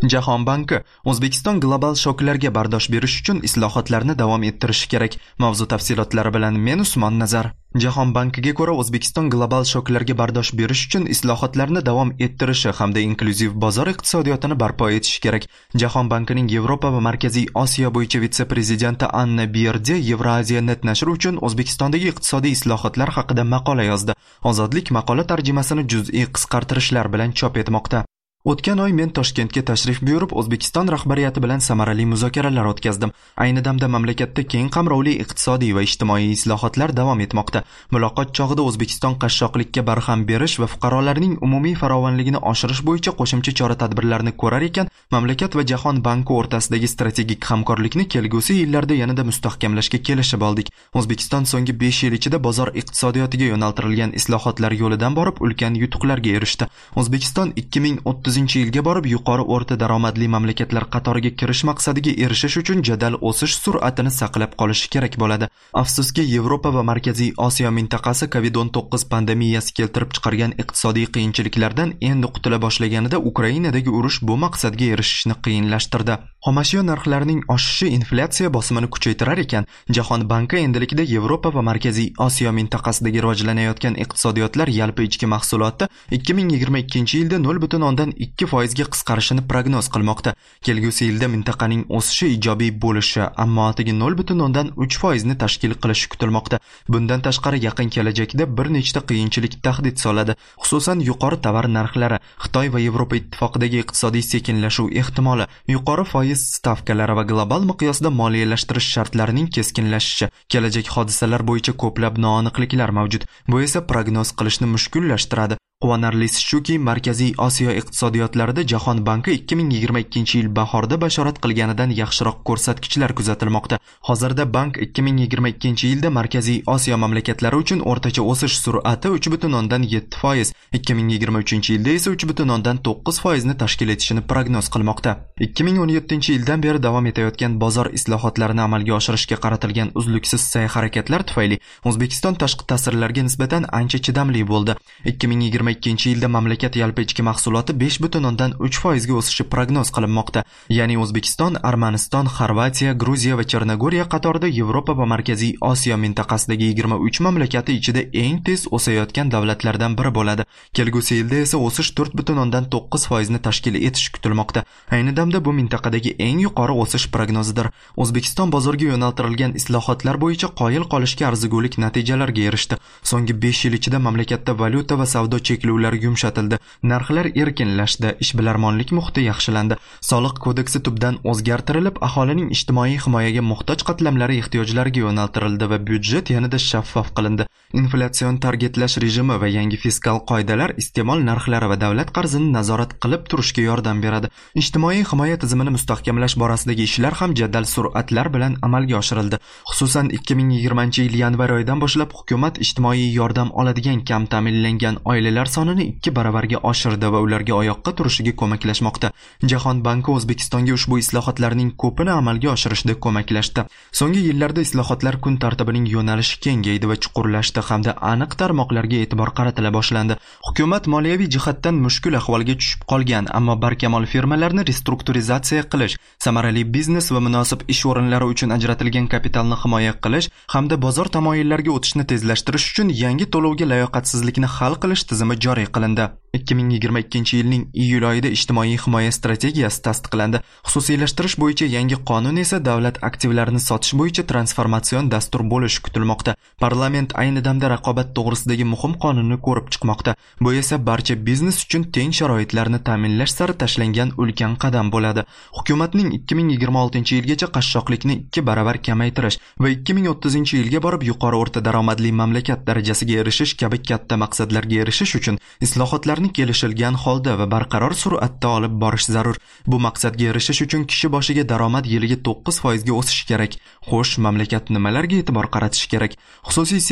Jahon banki O'zbekiston global shoklarga bardosh berish uchun islohotlarni davom ettirishi kerak. Mavzu tafsilotlari bilan men Usmon Nazar. Jahon bankiga ko'ra O'zbekiston global shoklarga bardosh berish uchun islohotlarni davom ettirishi hamda inklyuziv bozor iqtisodiyotini barpo etishi kerak. Jahon bankining Yevropa va Markaziy Osiyo bo'yicha vitse-prezidenti Anna Bierdi Eurasia Net nashri uchun O'zbekistondagi iqtisodiy islohotlar haqida maqola yozdi. Ozodlik maqola tarjimasini juz'iy qisqartirishlar bilan chop etmoqda. O'tgan oy men Toshkentga tashrif buyurib, O'zbekiston rahbariyati bilan samarali muzokaralar o'tkazdim. Ayni damda mamlakatda keng qamrovli iqtisodiy va ijtimoiy islohotlar davom etmoqda. Muloqot chog'ida O'zbekiston qashshoqlikka barham berish va fuqarolarning umumiy farovonligini oshirish bo'yicha qo'shimcha chora-tadbirlarni ko'rar ekan, mamlakat va Jahon banki o'rtasidagi strategik hamkorlikni kelgusi yillarda yanada mustahkamlashga kelishib oldik. O'zbekiston so'nggi besh yil ichida bozor iqtisodiyotiga yo'naltirilgan islohotlar yo'lidan borib ulkan yutuqlarga erishdi. O'zbekiston ikki ming o'ttizinchi yilga borib yuqori o'rta daromadli mamlakatlar qatoriga kirish maqsadiga erishish uchun jadal o'sish sur'atini saqlab qolishi kerak bo'ladi. Afsuski, Yevropa va Markaziy Osiyo mintaqasi kovid o'n to'qqiz pandemiyasi keltirib chiqargan iqtisodiy qiyinchiliklardan endi qutula boshlaganida Ukrainadagi urush bu maqsadga erishishni qiyinlashtirdi. Xomashyo narxlarining oshishi inflyatsiya bosimini kuchaytirar ekan, Jahon banki endilikda Yevropa va Markaziy Osiyo mintaqasidagi rivojlanayotgan iqtisodiyotlar yalpi ichki mahsuloti ikki ming yigirma ikkinchi yilda nol butun o'ndan ikki foizga qisqarishini prognoz qilmoqda. Kelgusi yilda mintaqaning o'sishi ijobiy bo'lishi, ammo atigi nol butun o'ndan uch foizni tashkil qilishi kutilmoqda. Bundan tashqari yaqin kelajakda bir nechta qiyinchilik tahdid soladi. Xususan, yuqori tovar narxlari, Xitoy va Yevropa ittifoqidagi iqtisodiy sekinlashuv ehtimoli, yuqori foiz stavkalari va global miqyosda moliyalashtirish shartlarining keskinlashishi, kelajak hodisalar bo'yicha ko'plab noaniqliklar mavjud. Bu esa prognoz qilishni mushkullashtiradi. Quvonarlisi shuki, Markaziy Osiyo iqtisodiyotlarida Jahon banki ikki ming yigirma ikkinchi yil bahorda bashorat qilganidan yaxshiroq ko'rsatkichlar kuzatilmoqda. Hozirda bank ikki ming yigirma ikkinchi yilda Markaziy Osiyo mamlakatlari uchun o'rtacha o'sish sur'ati uch butun o'ndan yetti foiz, ikki ming yigirma uchinchi yilda esa uch butun o'ndan to'qqiz foizni tashkil etishini prognoz qilmoqda. ikki ming o'n yettinchi yildan beri davom etayotgan bozor islohotlarini amalga oshirishga qaratilgan uzluksiz sa'y-harakatlar tufayli O'zbekiston tashqi ta'sirlarga nisbatan ancha chidamli bo'ldi. ikki ming yigirma ikkinchi yilda mamlakat yalpi ichki mahsuloti besh butun o'ndan uch foizga o'sishi prognoz qilinmoqda. Ya'ni O'zbekiston, Armaniston, Xorvatiya, Gruziya va Chernogoriya qatorida Yevropa va Markaziy Osiyo mintaqasidagi yigirma uch mamlakati ichida eng tez o'sayotgan davlatlardan biri bo'ladi. Kelgusi yilda esa o'sish to'rt butun o'ndan to'qqiz foizni tashkil etishi kutilmoqda. Ayni damda bu mintaqadagi eng yuqori o'sish prognozidir. O'zbekiston bozorga yo'naltirilgan islohotlar bo'yicha qoyil qolishga arzigulik natijalarga erishdi. So'nggi besh yil ichida mamlakatda valyuta va savdo cheklovlari yumshatildi, narxlar erkinlashdi, ishbilarmonlik muhiti yaxshilandi, soliq kodeksi tubdan o'zgartirilib, aholining ijtimoiy himoyaga muhtoj qatlamlari ehtiyojlariga yo'naltirildi va byudjet yanada shaffof qilindi. Inflyatsion targetlash rejimi va yangi fiskal qoidalar iste'mol narxlari va davlat qarzini nazorat qilib turishga yordam beradi. Ijtimoiy himoya tizimini mustahkamlash borasidagi ishlar ham jadal sur'atlar bilan amalga oshirildi. Xususan, ikki ming yigirmanchi yil yanvar oyidan boshlab hukumat ijtimoiy yordam oladigan kam ta'minlangan oilalar sonini ikki baravarga oshirdi va ularga oyoqqa turishiga ko'maklashmoqda. Jahon banki O'zbekistonga ushbu islohotlarning ko'pini amalga oshirishda ko'maklashdi. So'nggi yillarda islohotlar kun tartibining yo'nalishi kengaydi va chuqurlashdi hamda aniq tarmoqlarga e'tibor qaratila boshlandi. Hukumat moliyaviy jihatdan mushkul ahvolga tushib qolgan, ammo barkamol firmalarni restrukturizatsiya qilish, samarali biznes va munosib ish o'rinlari uchun ajratilgan kapitalni himoya qilish hamda bozor tamoyillariga o'tishni tezlashtirish uchun yangi to'lovga layoqatsizlikni hal qilish tizimi joriy qilindi. ikki ming yigirma ikkinchi yilning iyul oyida ijtimoiy himoya strategiyasi tasdiqlandi. Xususiylashtirish bo'yicha yangi qonun esa davlat aktivlarini sotish bo'yicha transformatsion dastur bo'lishi kutilmoqda. Parlament ayni damda raqobat to'g'risidagi muhim qonunni ko'rib chiqmoqda. Bu esa barcha biznes uchun teng sharoitlarni ta'minlash sari tashlangan ulkan qadam bo'ladi. Hukumatning ikki ming yigirma oltinchi yilgacha qashshoqlikni ikki baravar kamaytirish va ikki ming o'ttizinchi yilga borib yuqori o'rta daromadli mamlakat darajasiga erishish kabi katta maqsadlarga erishish uchun islohotlar kelishilgan holda va barqaror sur'atda olib borish zarur. Bu maqsadga erishish uchun kishi boshiga daromad yiliga to'qqiz foizga o'sishi kerak. Xo'sh, mamlakat nimalarga e'tibor qaratishi kerak? Xususiy sektor uchun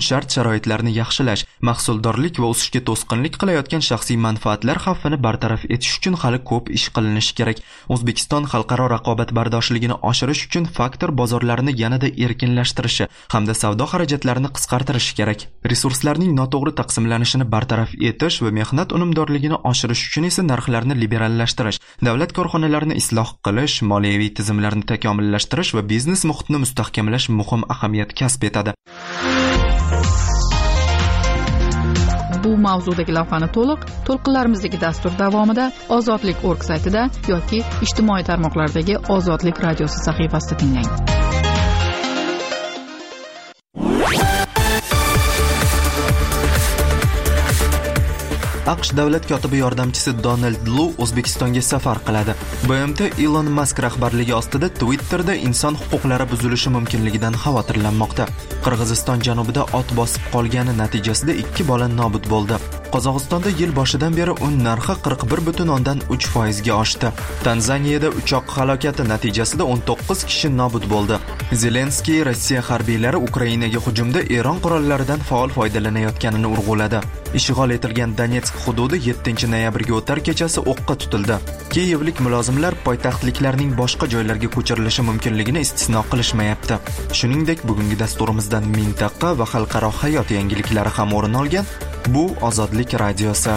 shart-sharoitlarni yaxshilash, mahsuldorlik va o'sishga to'sqinlik qilayotgan shaxsiy manfaatlar xavfini bartaraf etish uchun hali ko'p ish qilinishi kerak. O'zbekiston xalqaro raqobatbardoshligini oshirish uchun faktor bozorlarini yanada erkinlashtirishi hamda savdo xarajatlarini qisqartirishi kerak. Resurslarning noto'g'ri taqsimlanishini bartaraf etish va mehnat unumdorligini oshirish uchun esa narxlarni liberallashtirish, davlat korxonalarini isloh qilish, moliyaviy tizimlarni takomillashtirish va biznes muhitini mustahkamlash muhim ahamiyat kasb etadi. Bu mavzudagi lavhani to'liq to'lqinlarimizdagi dastur davomida ozodlik nokta org saytida yoki ijtimoiy tarmoqlardagi Ozodlik radiosi sahifasida tinglang. AQSh davlat kotibi yordamchisi Donald Lu O'zbekistonga safar qiladi. B M T Elon Musk rahbarligi ostida Twitterda inson huquqlari buzilishi mumkinligidan xavotirlanmoqda. Qirg'iziston janubida ot bosib qolgani natijasida ikki bola nobud bo'ldi. Qozog'istonda yil boshidan beri un narxi qirq bir butun o'ndan uch foiz ga oshdi. Tanzaniyada uchoq halokati natijasida o'n to'qqiz kishi nobud bo'ldi. Zelenskiy Rossiya harbiylari Ukrainaga hujumda Eron qurollaridan faol foydalanayotganini urg'uladi. Ishg'ol etilgan Donetsk hududi yettinchi noyabrga o'tar kechasi o'qqa tutildi. Kiyevlik mulozimlar poytaxtliklarning boshqa joylarga ko'chirilishi mumkinligini istisno qilishmayapti. Shuningdek, bugungi dasturimizdan mintaqa va xalqaro hayot yangiliklari ham o'rin olgan. Bu Ozodlik radiosi.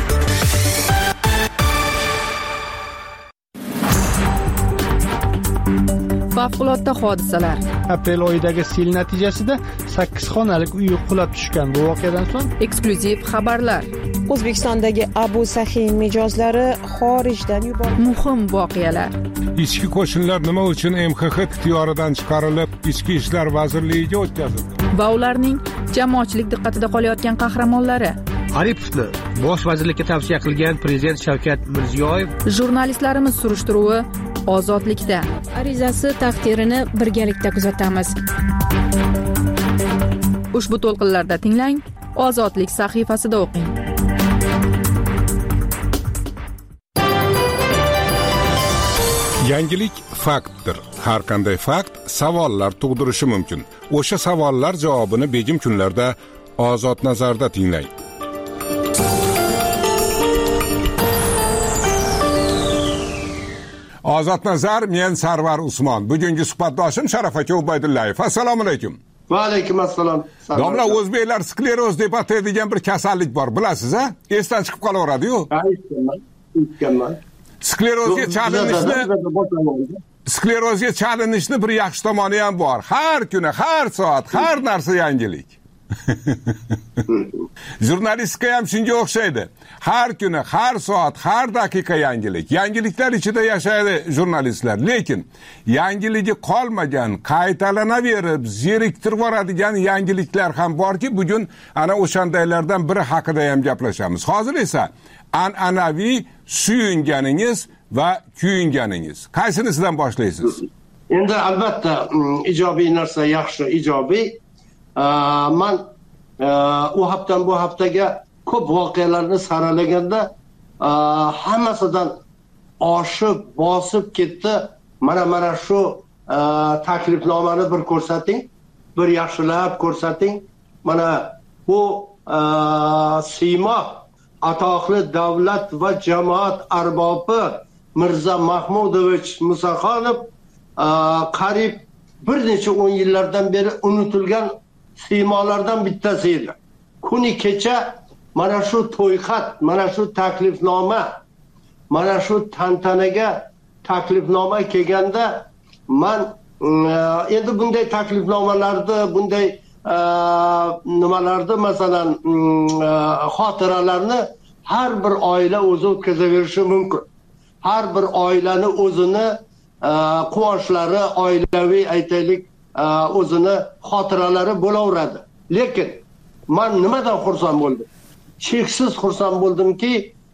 Favqulodda hodisalar. Aprel oyidagi sel natijasida sakkiz xonalik uy qulab tushgan. Bu voqeadan so'ng eksklyuziv xabarlar. O'zbekistondagi Abu Sahin mijozlari xorijdan yuborildi. Muhim voqealar. Ichki qo'shinlar nima uchun M X X ixtiyoridan chiqarilib, Ichki ishlar vazirligiga o'tkazildi? Va ularning jamoatchilik diqqatida qolayotgan qahramonlari. Aripovni bosh vazirlikka tavsiya qilgan prezident Shavkat Mirziyoyev. Jurnalistlarimiz surishtiruvi Ozodlikda. Arizasi taqdirini birgalikda kuzatamiz. Ushbu to'lqinlarda tinglang, Ozodlik sahifasida o'qing. Yangilik faktdir. Har qanday fakt savollar tug'dirishi mumkin. O'sha savollar javobini begim kunlarda Ozod nazarda tinglang. Ozod nazar, men Sarvar Usmon. Bugungi suhbatdoshim Sharaf aka Ubaydullayev. Assalomu alaykum. Va alaykum assalom. Domla, o'zbeklar skleroz deb ataydigan bir kasallik bor, bilasiz-a? Esdan chiqib qolaveradi-yu. Aytganman, aytganman. Sklerozga chalinishni sklerozga chalinishni bir yaxshi tomoni ham bor. Har kuni, har soat, har narsa yangilik. Jurnalistika ham shunga o'xshaydi. Har kuni, har soat, har daqiqa yangilik. Yangiliklar ichida yashaydi jurnalistlar, lekin yangiligi qolmagan, qaytalanaverib, zeriktirib boradigan yangiliklar ham borki, bugun ana o'shandaylardan biri haqida ham gaplashamiz. Hozir esa an'anaviy suyunganingiz va kuyunganingiz. Qaysinisidan boshlaysiz? Endi albatta ijobiy narsa yaxshi, ijobiy. Man u haftadan bu haftaga ko'p voqealarni saralaganda hammasidan oshib, bosib ketdi. Mana mana shu taklifnomani bir ko'rsating, bir yaxshilab ko'rsating. Mana bu siymo atoqli davlat va jamoat arbobi Mirza Mahmudovich Musaxonov qariyb bir necha o'n yillardan beri unutilgan siymolardan bittasi edi. Kuni kecha mana shu to'yxat, mana shu taklifnoma, mana shu tantanaga taklifnoma kelganda men endi bunday taklifnomalarni, bunday nimalarni, masalan, xotiralarni har bir oila o'zi o'tkazaverishi mumkin. Har bir oilani o'zini quvonchlari, oilaviy aytaylik, o'zini xotiralari bo'laveradi. Lekin men nimadan xursand bo'ldim? Cheksiz xursand bo'ldimki,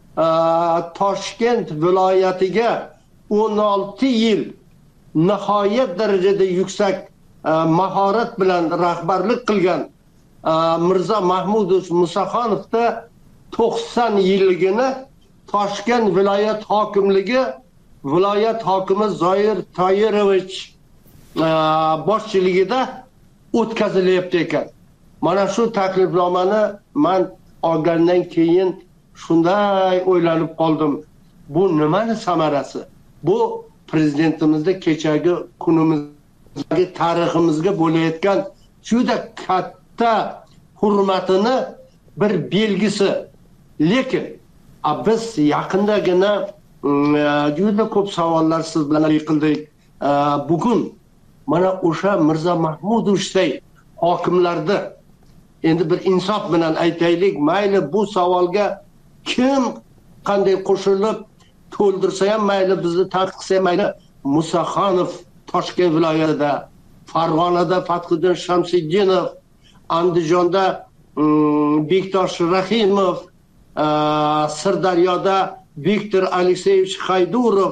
Toshkent viloyatiga o'n olti yil nihoyat darajada yuksak mahorat bilan rahbarlik qilgan Mirza Mahmudov Musaxonovda to'qson yilligini Toshkent viloyat hokimligi viloyat hokimi Zoir Toyirovich boshchiligida o'tkazilyapti ekan. mana shu taklifnomani man olgandan keyin shunday o'ylanib qoldim. Bu nimani samarasi? Bu prezidentimizda kechagi kunimizdagi tariximizga bo'layotgan juda katta hurmatini bir belgisi. Lekin biz yaqindagina juda ko'p savollar siz bilan qildik. Bugun mana o'sha Mirzo Mahmudovday hokimlarni endi bir insof bilan aytaylik, mayli bu savolga kim qanday qo'shilib to'ldirsa ham mayli, bizni tanqid qilsa ham mayli, Musaxonov Toshkent viloyatida, Farg'onada Fathriddin Shamsiddinov, Andijonda Bektosh Rahimov, Sirdaryoda Viktor Alekseyevich Haydurov,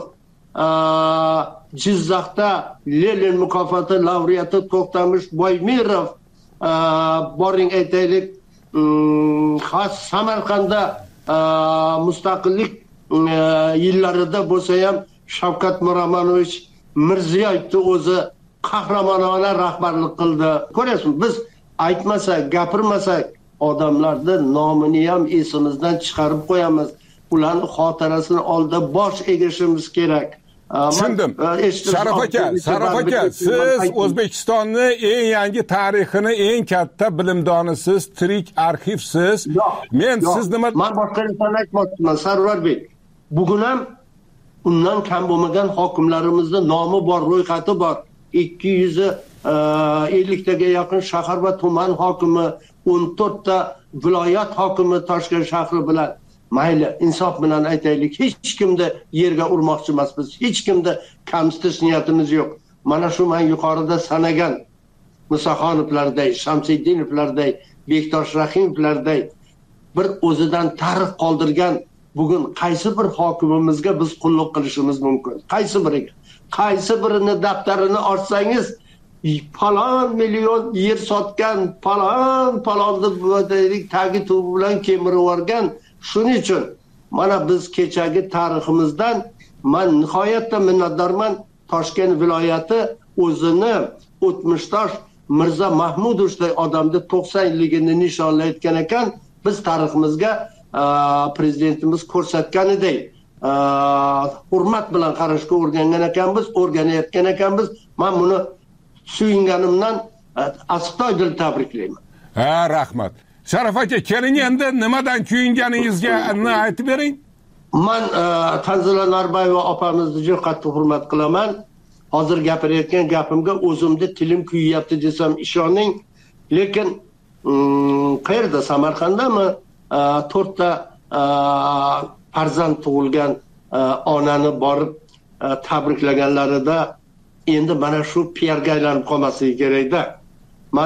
Jizzaxda Lenin mukofoti laureati To'xtamish Boymirov, boring aytaylik, xos Samarqandda mustaqillik yillarida bo'lsa ham Shavkat Miromonovich Mirziyoyevni o'zi qahramonona rahbarlik qildi. Ko'ryapsizmi, biz aytmasak, gapirmasak odamlarni nomini ham esimizdan chiqarib qo'yamiz. Ularning xotirasini oldida bosh egishimiz kerak. Tushundim. Sharaf aka, Sharaf aka, siz O'zbekistonni eng yangi tarixini eng katta bilimdonisiz, tirik arxivsiz. Men siz nima Men boshqa narsani aytmoqchiman, Sarvarbek. Bugun ham undan kam bo'lmagan hokimlarimizning nomi bor, ro'yxati bor. ikki yuz ellik taga yaqin shahar va tuman hokimi, o'n to'rtta viloyat hokimi Toshkent shahri bilan. Mayli, insof bilan aytaylik, hech kimni yerga urmoqchi emasmiz, hech kimni kamsitish niyatimiz yo'q. Mana shu men yuqorida sanagan Musaxonovlarday, Shamsiddinovlarday, Bektosh Rahimovlarday bir o'zidan tarix qoldirgan bugun qaysi bir hokimimizga biz qulluq qilishimiz mumkin? Qaysi biriga? Qaysi birini daftarini ochsangiz, falon million yer sotgan, falon falonni tagi tubi bilan kemirib yuborgan. Shuning uchun mana biz kechagi tariximizdan men nihoyatda minnatdorman. Toshkent viloyati o'zini o'tmishdosh Mirzo Mahmudovday odamni to'qson yilligini nishonlayotgan ekan. Biz tariximizga prezidentimiz ko'rsatganidek hurmat bilan qarashga o'rgangan ekanmiz, o'rganayotgan ekanmiz. Men buni suyunganimdan astoydil tabriklayman. Ha, rahmat. Sharaf aka, keling endi nimadan kuyinganingizga aytib bering. Men Tanzila Norboyeva opamizni juda qattiq hurmat qilaman. Hozir gapirayotgan gapimga o'zimda tilim kuyyapti desam ishoning. Lekin qayerda, Samarqanddami to'rtta farzand tug'ilgan onani borib tabriklaganlarida endi mana shu piarga aylanib qolmasligi kerak-da. Men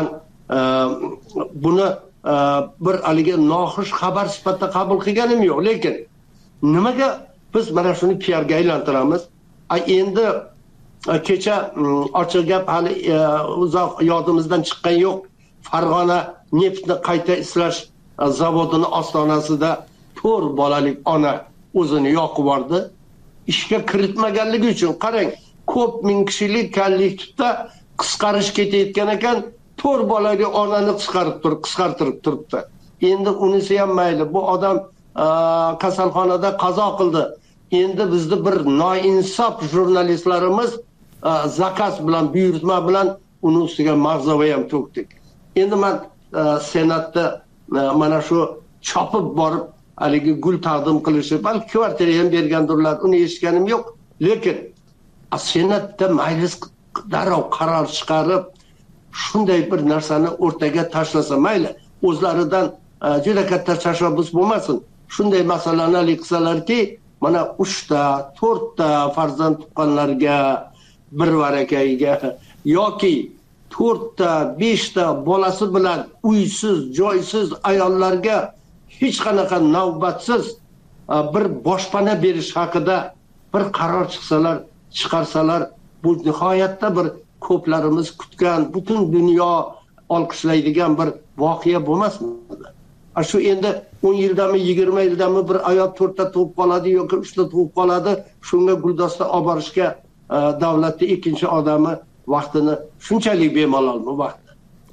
buni bir haligi noxush xabar sifatida qabul qilganim yo'q, lekin nimaga biz mana shuni piarga aylantiramiz? Endi kecha ochiq gap hali uzoq yodimizdan chiqqan yo'q. Farg'ona neftni qayta ishlash zavodini ostonasida to'rt bolalik ona o'zini yoqib yubordi. Ishga kiritmaganligi uchun qarang, ko'p ming kishilik kollektivda qisqarish ketayotgan ekan, to'rt bolali onani qisqarib turib, qisqartirib turibdi. Endi unisi ham mayli, bu odam kasalxonada qazo qildi. Endi bizni bir noinsof jurnalistlarimiz zakaz bilan, buyurtma bilan uni ustiga mag'zava ham to'kdik. Endi men senatda mana shu chopib borib haligi gul taqdim qilishi, balki kvartira ham bergandirlar, uni eshitganim yo'q. Lekin senatda majlis darrov qaror chiqarib shunday bir narsani o'rtaga tashlasa mayli, o'zlaridan juda katta tashabbus bo'lmasin. Shunday masalani hal qilsalarki, mana uchta, to'rtta farzand tuqqanlarga, bir varakayiga yoki to'rtta, beshta bolasi bilan uysiz, joysiz ayollarga hech qanaqa navbatsiz bir boshpana berish haqida bir qaror chiqsalar, chiqarsalar, bu nihoyatda bir ko'plarimiz kutgan, butun dunyo olqishlaydigan bir voqea bo'lmasmi? Shu endi o'n yildami, yigirma yildami bir ayol to'rtta tug'ib qoladi yoki uchta tug'ib qoladi, shunga guldasta olib borishga davlatning ikkinchi odami vaqtini shunchalik bemalolmi vaqt?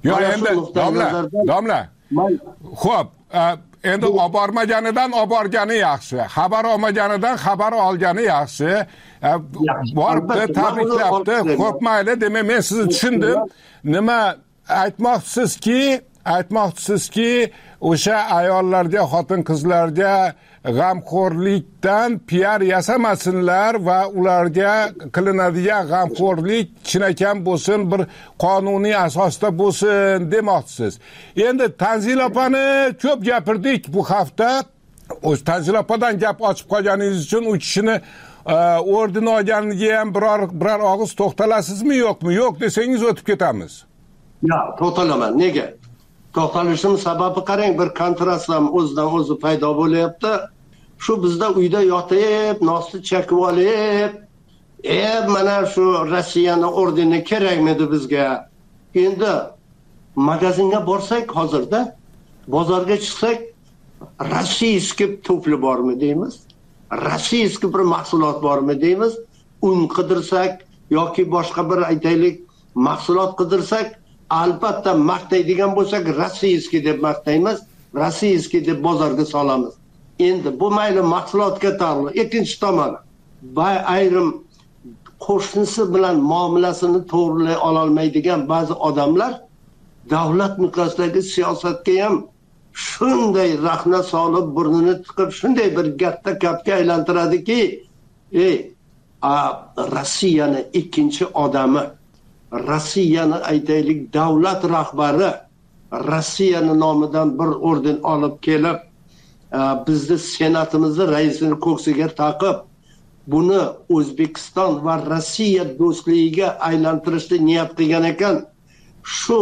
Yo'q, endi domla, domla. Xo'p, endi olib bormaganidan olib borgani yaxshi. Xabar olmaganidan xabar olgani yaxshi. Boribdi, tabriklabdi. Xo'p, mayli, demak men sizni tushundim. Nima aytmoqchisizki, aytmoqchisizki, o'sha ayollarga, xotin-qizlarga g'amxo'rlikdan piar yasamasinlar va ularga qilinadigan g'amxo'rlik chinakam bo'lsin, bir qonuniy asosda bo'lsin demoqchisiz. Endi Tanzila opani ko'p gapirdik bu hafta. O'sha Tanzila opadan gap ochib qolganingiz uchun u kishini orden olganiga ham biror biror og'iz to'xtalasizmi, yo'qmi? Yo'q desangiz o'tib ketamiz. Yo'q, to'xtalaman. Nega? To'xtalishim sababi qarang, bir kontrast ham o'zidan o'zi paydo bo'lyapti. Shu bizda uyda yotib, nosni chakib olib, e mana shu Rossiyani ordeni kerakmidi bizga? Endi magazinga borsak hozirda, bozorga chiqsak, rossiyskiy tufli bormi deymiz? Rossiyskiy bir mahsulot bormi deymiz? Un qidirsak yoki boshqa bir aytaylik mahsulot qidirsak, albatta maqtaydigan bo'lsak rossiyskiy deb maqtaymiz, rossiyskiy deb bozorga solamiz. Endi bu mayli mahsulotga taalluq. Ikkinchi tomoni, ayrim qo'shnisi bilan muomalasini to'g'rilay ololmaydigan ba'zi odamlar davlat miqyosidagi siyosatga ham shunday rahna solib, burnini tiqib, shunday bir katta kapga aylantiradiki, ey, Rossiyani ikkinchi odami, Rossiyani aytaylik davlat rahbari Rossiyani nomidan bir orden olib kelib, bizni senatimizni raisini ko'ksiga taqib, buni O'zbekiston va Rossiya do'stligiga aylantirishni niyat qilgan ekan, shu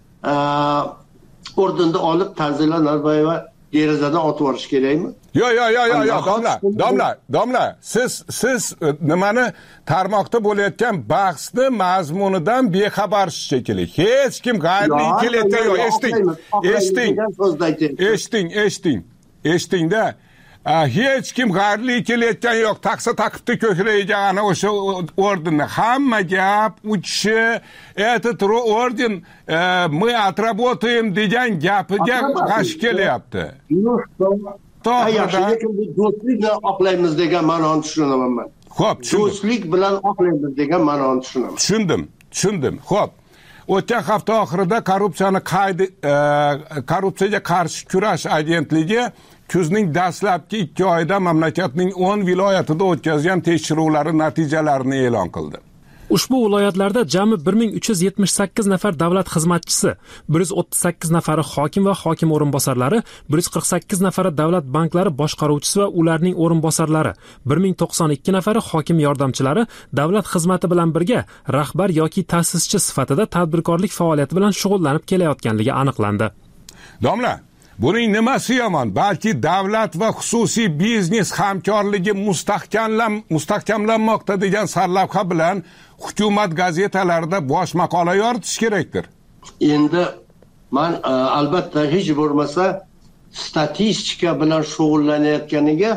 ordenni olib Tanzila Norboyeva derazadan otib yuborish kerakmi? Yo'q, yo'q, yo'q, yo'q, domla, domla, domla, siz siz nimani tarmoqda bo'layotgan bahsni mazmunidan bexabarsiz shekilli. Hech kim g'ayriy kelayotgan yo'q. Eshiting, eshiting, eshiting, eshiting, eshitingda hech kim g'ayriy kelayotgan yo'q. Taqsa taqibdi ko'kragiga ana o'sha ordenni. Hamma gap u kishi этот orden мы отработаем degan gapiga qarshi kelyapti. Yaxshi, lekin bu do'stlik bilan oqlaymiz degan ma'noni tushunaman men. Xo'p, do'stlik bilan oqlaymiz degan ma'noni tushunaman. Tushundim, tushundim. Xo'p. O'tgan hafta oxirida korrupsiyani qayd korrupsiyaga qarshi kurash agentligi kuzning dastlabki ikki oyida mamlakatning o'n viloyatida o'tkazgan tekshiruvlari natijalarini e'lon qildi. Ushbu viloyatlarda jami bir ming uch yuz yetmish sakkiz nafar davlat xizmatchisi, bir yuz o'ttiz sakkiz nafari hokim va hokim o'rinbosarlari, bir yuz qirq sakkiz nafari davlat banklari boshqaruvchisi va ularning o'rinbosarlari, bir ming to'qson ikki nafari hokim yordamchilari davlat xizmati bilan birga rahbar yoki ta'sischi sifatida tadbirkorlik faoliyati bilan shug'ullanib kelayotganligi aniqlandi. Domla, buning nimasi yomon? Balki davlat va xususiy biznes hamkorligi mustahkamlan mustahkamlanmoqda degan sarlavha bilan hukumat gazetalarida bosh maqola yoritish kerakdir. Endi men albatta hech bo'lmasa statistika bilan shug'ullanayotganiga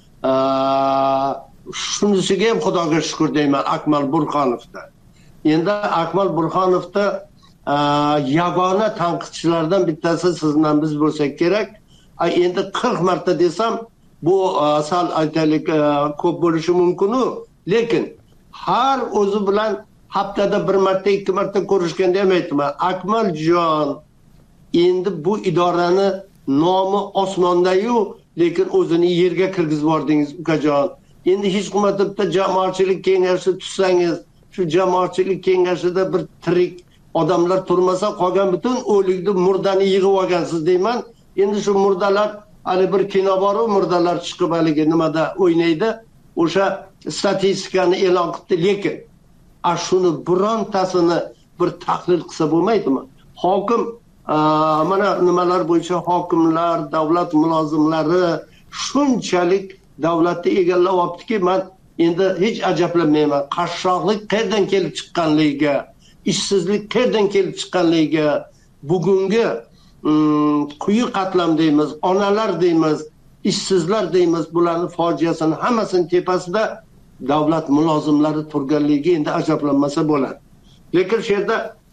shunisiga ham Xudoga shukr deyman, Akmal Burxonovda. Endi Akmal Burxonovda yagona tanqidchilardan bittasi siz bilan biz bo'lsak kerak. Endi qirq marta desam bu sal aytaylik ko'p bo'lishi mumkin-u, lekin har o'zi bilan haftada bir marta, ikki marta ko'rishganda ham aytman, Akmaljon, endi bu idorani nomi osmonda-yu, lekin o'zini yerga kirgizib yubordingiz, ukajon. Endi hech qilmasa bitta jamoatchilik kengashi tuzsangiz, shu jamoatchilik kengashida bir tirik odamlar turmasa, qolgan butun o'likni, murdani yig'ib olgansiz deyman. Endi shu murdalar, hali bir kino bor-u, murdalar chiqib haligi nimada o'ynaydi. O'sha statistikani e'lon qildi, lekin a shuni birontasini bir tahlil qilsa bo'lmaydimi? Hokim mana nimalar bo'yicha hokimlar, davlat mulozimlari shunchalik davlatni egallab olibdiki, men endi hech ajablanmayman. Qashshoqlik qayerdan kelib chiqqanligiga, ishsizlik qayerdan kelib chiqqanligiga, bugungi quyi qatlam deymiz, onalar deymiz, ishsizlar deymiz, bularning fojiasini hammasini tepasida davlat mulozimlari turganligiga endi ajablanmasa bo'ladi. Lekin shu yerda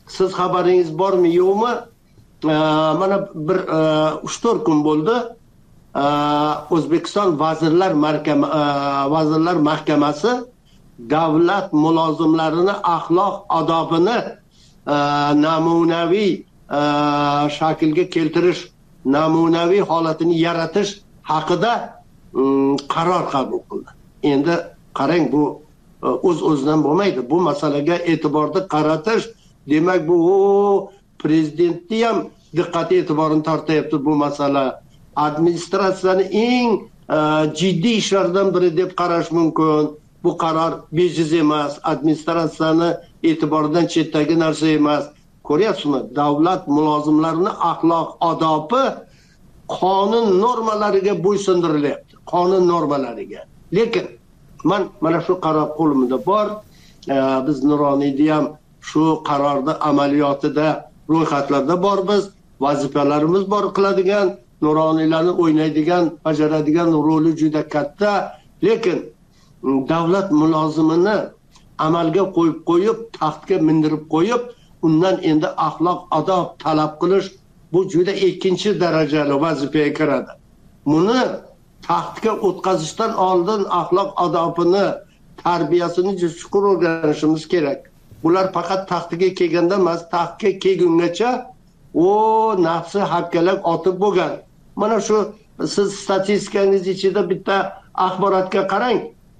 siz xabaringiz bormi yo'qmi, mana bir uch to'rt kun bo'ldi, O'zbekiston Vazirlar Vazirlar Mahkamasi davlat mulozimlarini axloq odobini namunaviy shaklga keltirish, namunaviy holatini yaratish haqida qaror qabul qildi. Endi qarang, bu o'z o'zidan bo'lmaydi. Bu masalaga e'tiborni qaratish, demak bu prezidentni ham diqqat e'tiborini tortyapti bu masala. Administratsiyani eng jiddiy ishlardan biri deb qarash mumkin. Bu qaror bejiz emas, administratsiyani e'tiboridan chetdagi narsa emas. Ko'ryapsizmi? Davlat mulozimlarini axloq odobi qonun normalariga bo'ysundirilyapti. Qonun normalariga. Lekin men mana shu qaror qo'limda bor. Biz Nuroniyda ham shu qarorda amaliyotida ro'yxatlarda bormiz. Vazifalarimiz bor, qiladigan, nuroniylarni o'ynaydigan, bajaradigan roli juda katta. Lekin davlat mulozimini amalga qo'yib qo'yib, taxtga mindirib qo'yib, undan endi axloq odob talab qilish bu juda ikkinchi darajali vazifaga kiradi. Buni taxtga o'tkazishdan oldin axloq odobini, tarbiyasini chuqur o'rganishimiz kerak. Bular faqat taxtiga kelganda emas, taxtga kelgungacha o nafsi hakkalak otib bo'lgan. Mana shu siz statistikangiz ichida bitta axborotga qarang.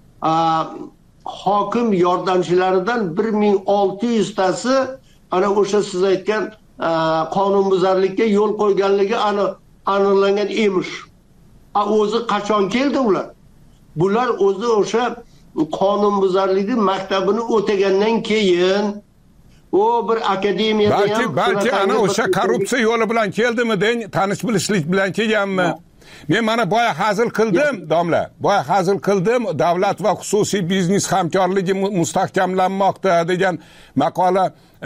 Hokim yordamchilaridan bir ming olti yuz tasi ana o'sha siz aytgan qonunbuzarlikka yo'l qo'yganligi aniqlangan emish. O'zi qachon keldi ular? Bular o'zi o'sha qonunbuzarlikning maktabini o'tagandan keyin o bir akademiyada balki balki ana o'sha korrupsiya yo'li bilan keldimi deng, tanish bilishlik bilan kelganmi? Men mana boya hazil qildim, domla. Boya hazil qildim, davlat va xususiy biznes hamkorligi mustahkamlanmoqda degan maqola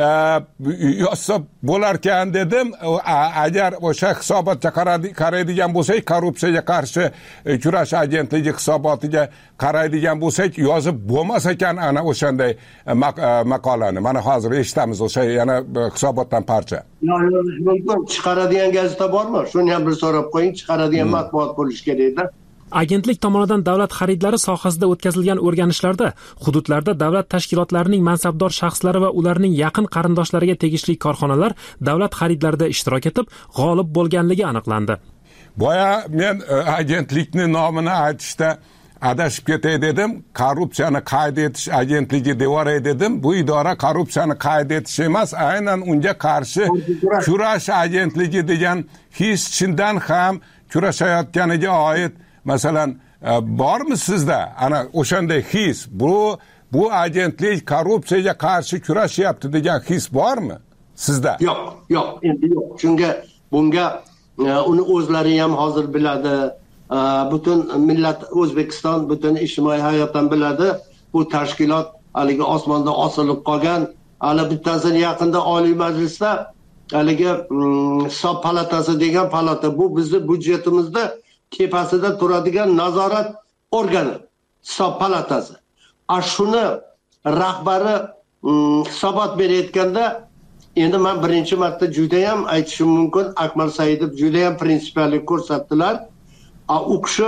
yozsa bo'larkan dedim. Agar o'sha hisobotga qaraydigan bo'lsak, korrupsiyaga qarshi kurash agentligi hisobotiga qaraydigan bo'lsak, yozib bo'lmas ekan ana o'shanday maqolani. Mana hozir eshitamiz o'sha yana hisobotdan parcha. Mumkin chiqaradigan gazeta bormi? Shuni ham bir so'rab qo'ying, chiqaradigan matbuot bo'lish kerak-da. Agentlik tomonidan davlat xaridlari sohasida o'tkazilgan o'rganishlarda hududlarda davlat tashkilotlarining mansabdor shaxslari va ularning yaqin qarindoshlariga tegishli korxonalar davlat xaridlarida ishtirok etib, g'olib bo'lganligi aniqlandi. Boya men agentlikning nomini aytishda adashib ketay dedim. Korrupsiyani qayd etish agentligi devoray dedim. Bu idora korrupsiyani qayd etish emas, aynan unga qarshi kurash agentligi degan his chindan ham kurashayotganiga oid masalan bormi sizda ana o'shanday his? Bu bu agentlik korrupsiyaga qarshi kurashyapti degan his bormi sizda? Yo'q, yo'q, endi yo'q. Chunki bunga uni o'zlari ham hozir biladi. Butun millat O'zbekiston butun ijtimoiy hayotdan biladi. Bu tashkilot haligi osmonda osilib qolgan, hali bittasini yaqinda Oliy Majlisda haligi hisob palatasi degan palata, bu bizning byudjetimizda tepasida turadigan nazorat organi, hisob palatasi. A shuni rahbari hisobot berayotganda endi men birinchi marta juda ham aytishim mumkin, Akmal Saidov juda ham prinsipiyallik ko'rsatdilar. A u kishi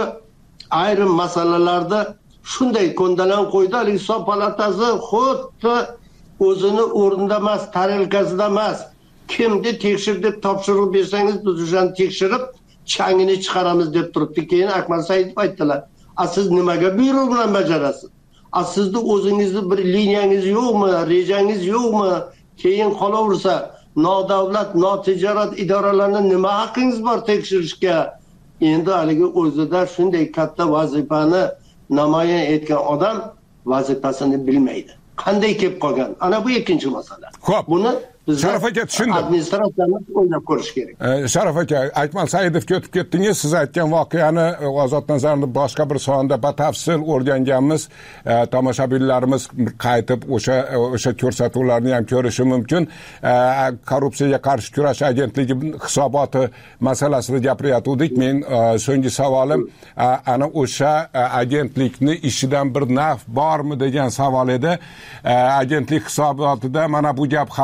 ayrim masalalarda shunday ko'ndalang qo'ydi, hisob palatasi xuddi o'zini o'rnida emas, tarelkasida emas. Kimni tekshir deb topshiriq bersangiz, biz o'shani tekshirib changini chiqaramiz deb turibdi. Keyin Akmal Saidov aytdilar, "A siz nimaga buyruq bilan bajarasiz? A sizni o'zingizni bir liniyangiz yo'qmi, rejangiz yo'qmi? Keyin qolaversa, nodavlat, notijorat idoralarning nima haqqingiz bor tekshirishga?" Endi haligi o'zida shunday katta vazifani namoyon etgan odam vazifasini bilmaydi. Qanday kelib qolgan? Ana bu ikkinchi masala. Xo'p. Buni Sharaf aka tushundim. Administratsiyani o'ylab ko'rish kerak. Sharaf aka, Akmal Saidovga o'tib ketdingiz. Siz aytgan voqeani Ozod Nazarni boshqa bir sonda batafsil o'rganganmiz. Tomoshabinlarimiz qaytib o'sha o'sha ko'rsatuvlarni ham ko'rishi mumkin. Korrupsiyaga qarshi kurash agentligi hisoboti masalasida gapiryotgandik. Men so'nggi savolim ana o'sha agentlikni ishidan bir naf bormi degan savol edi. Agentlik hisobotida mana bu gap ham bor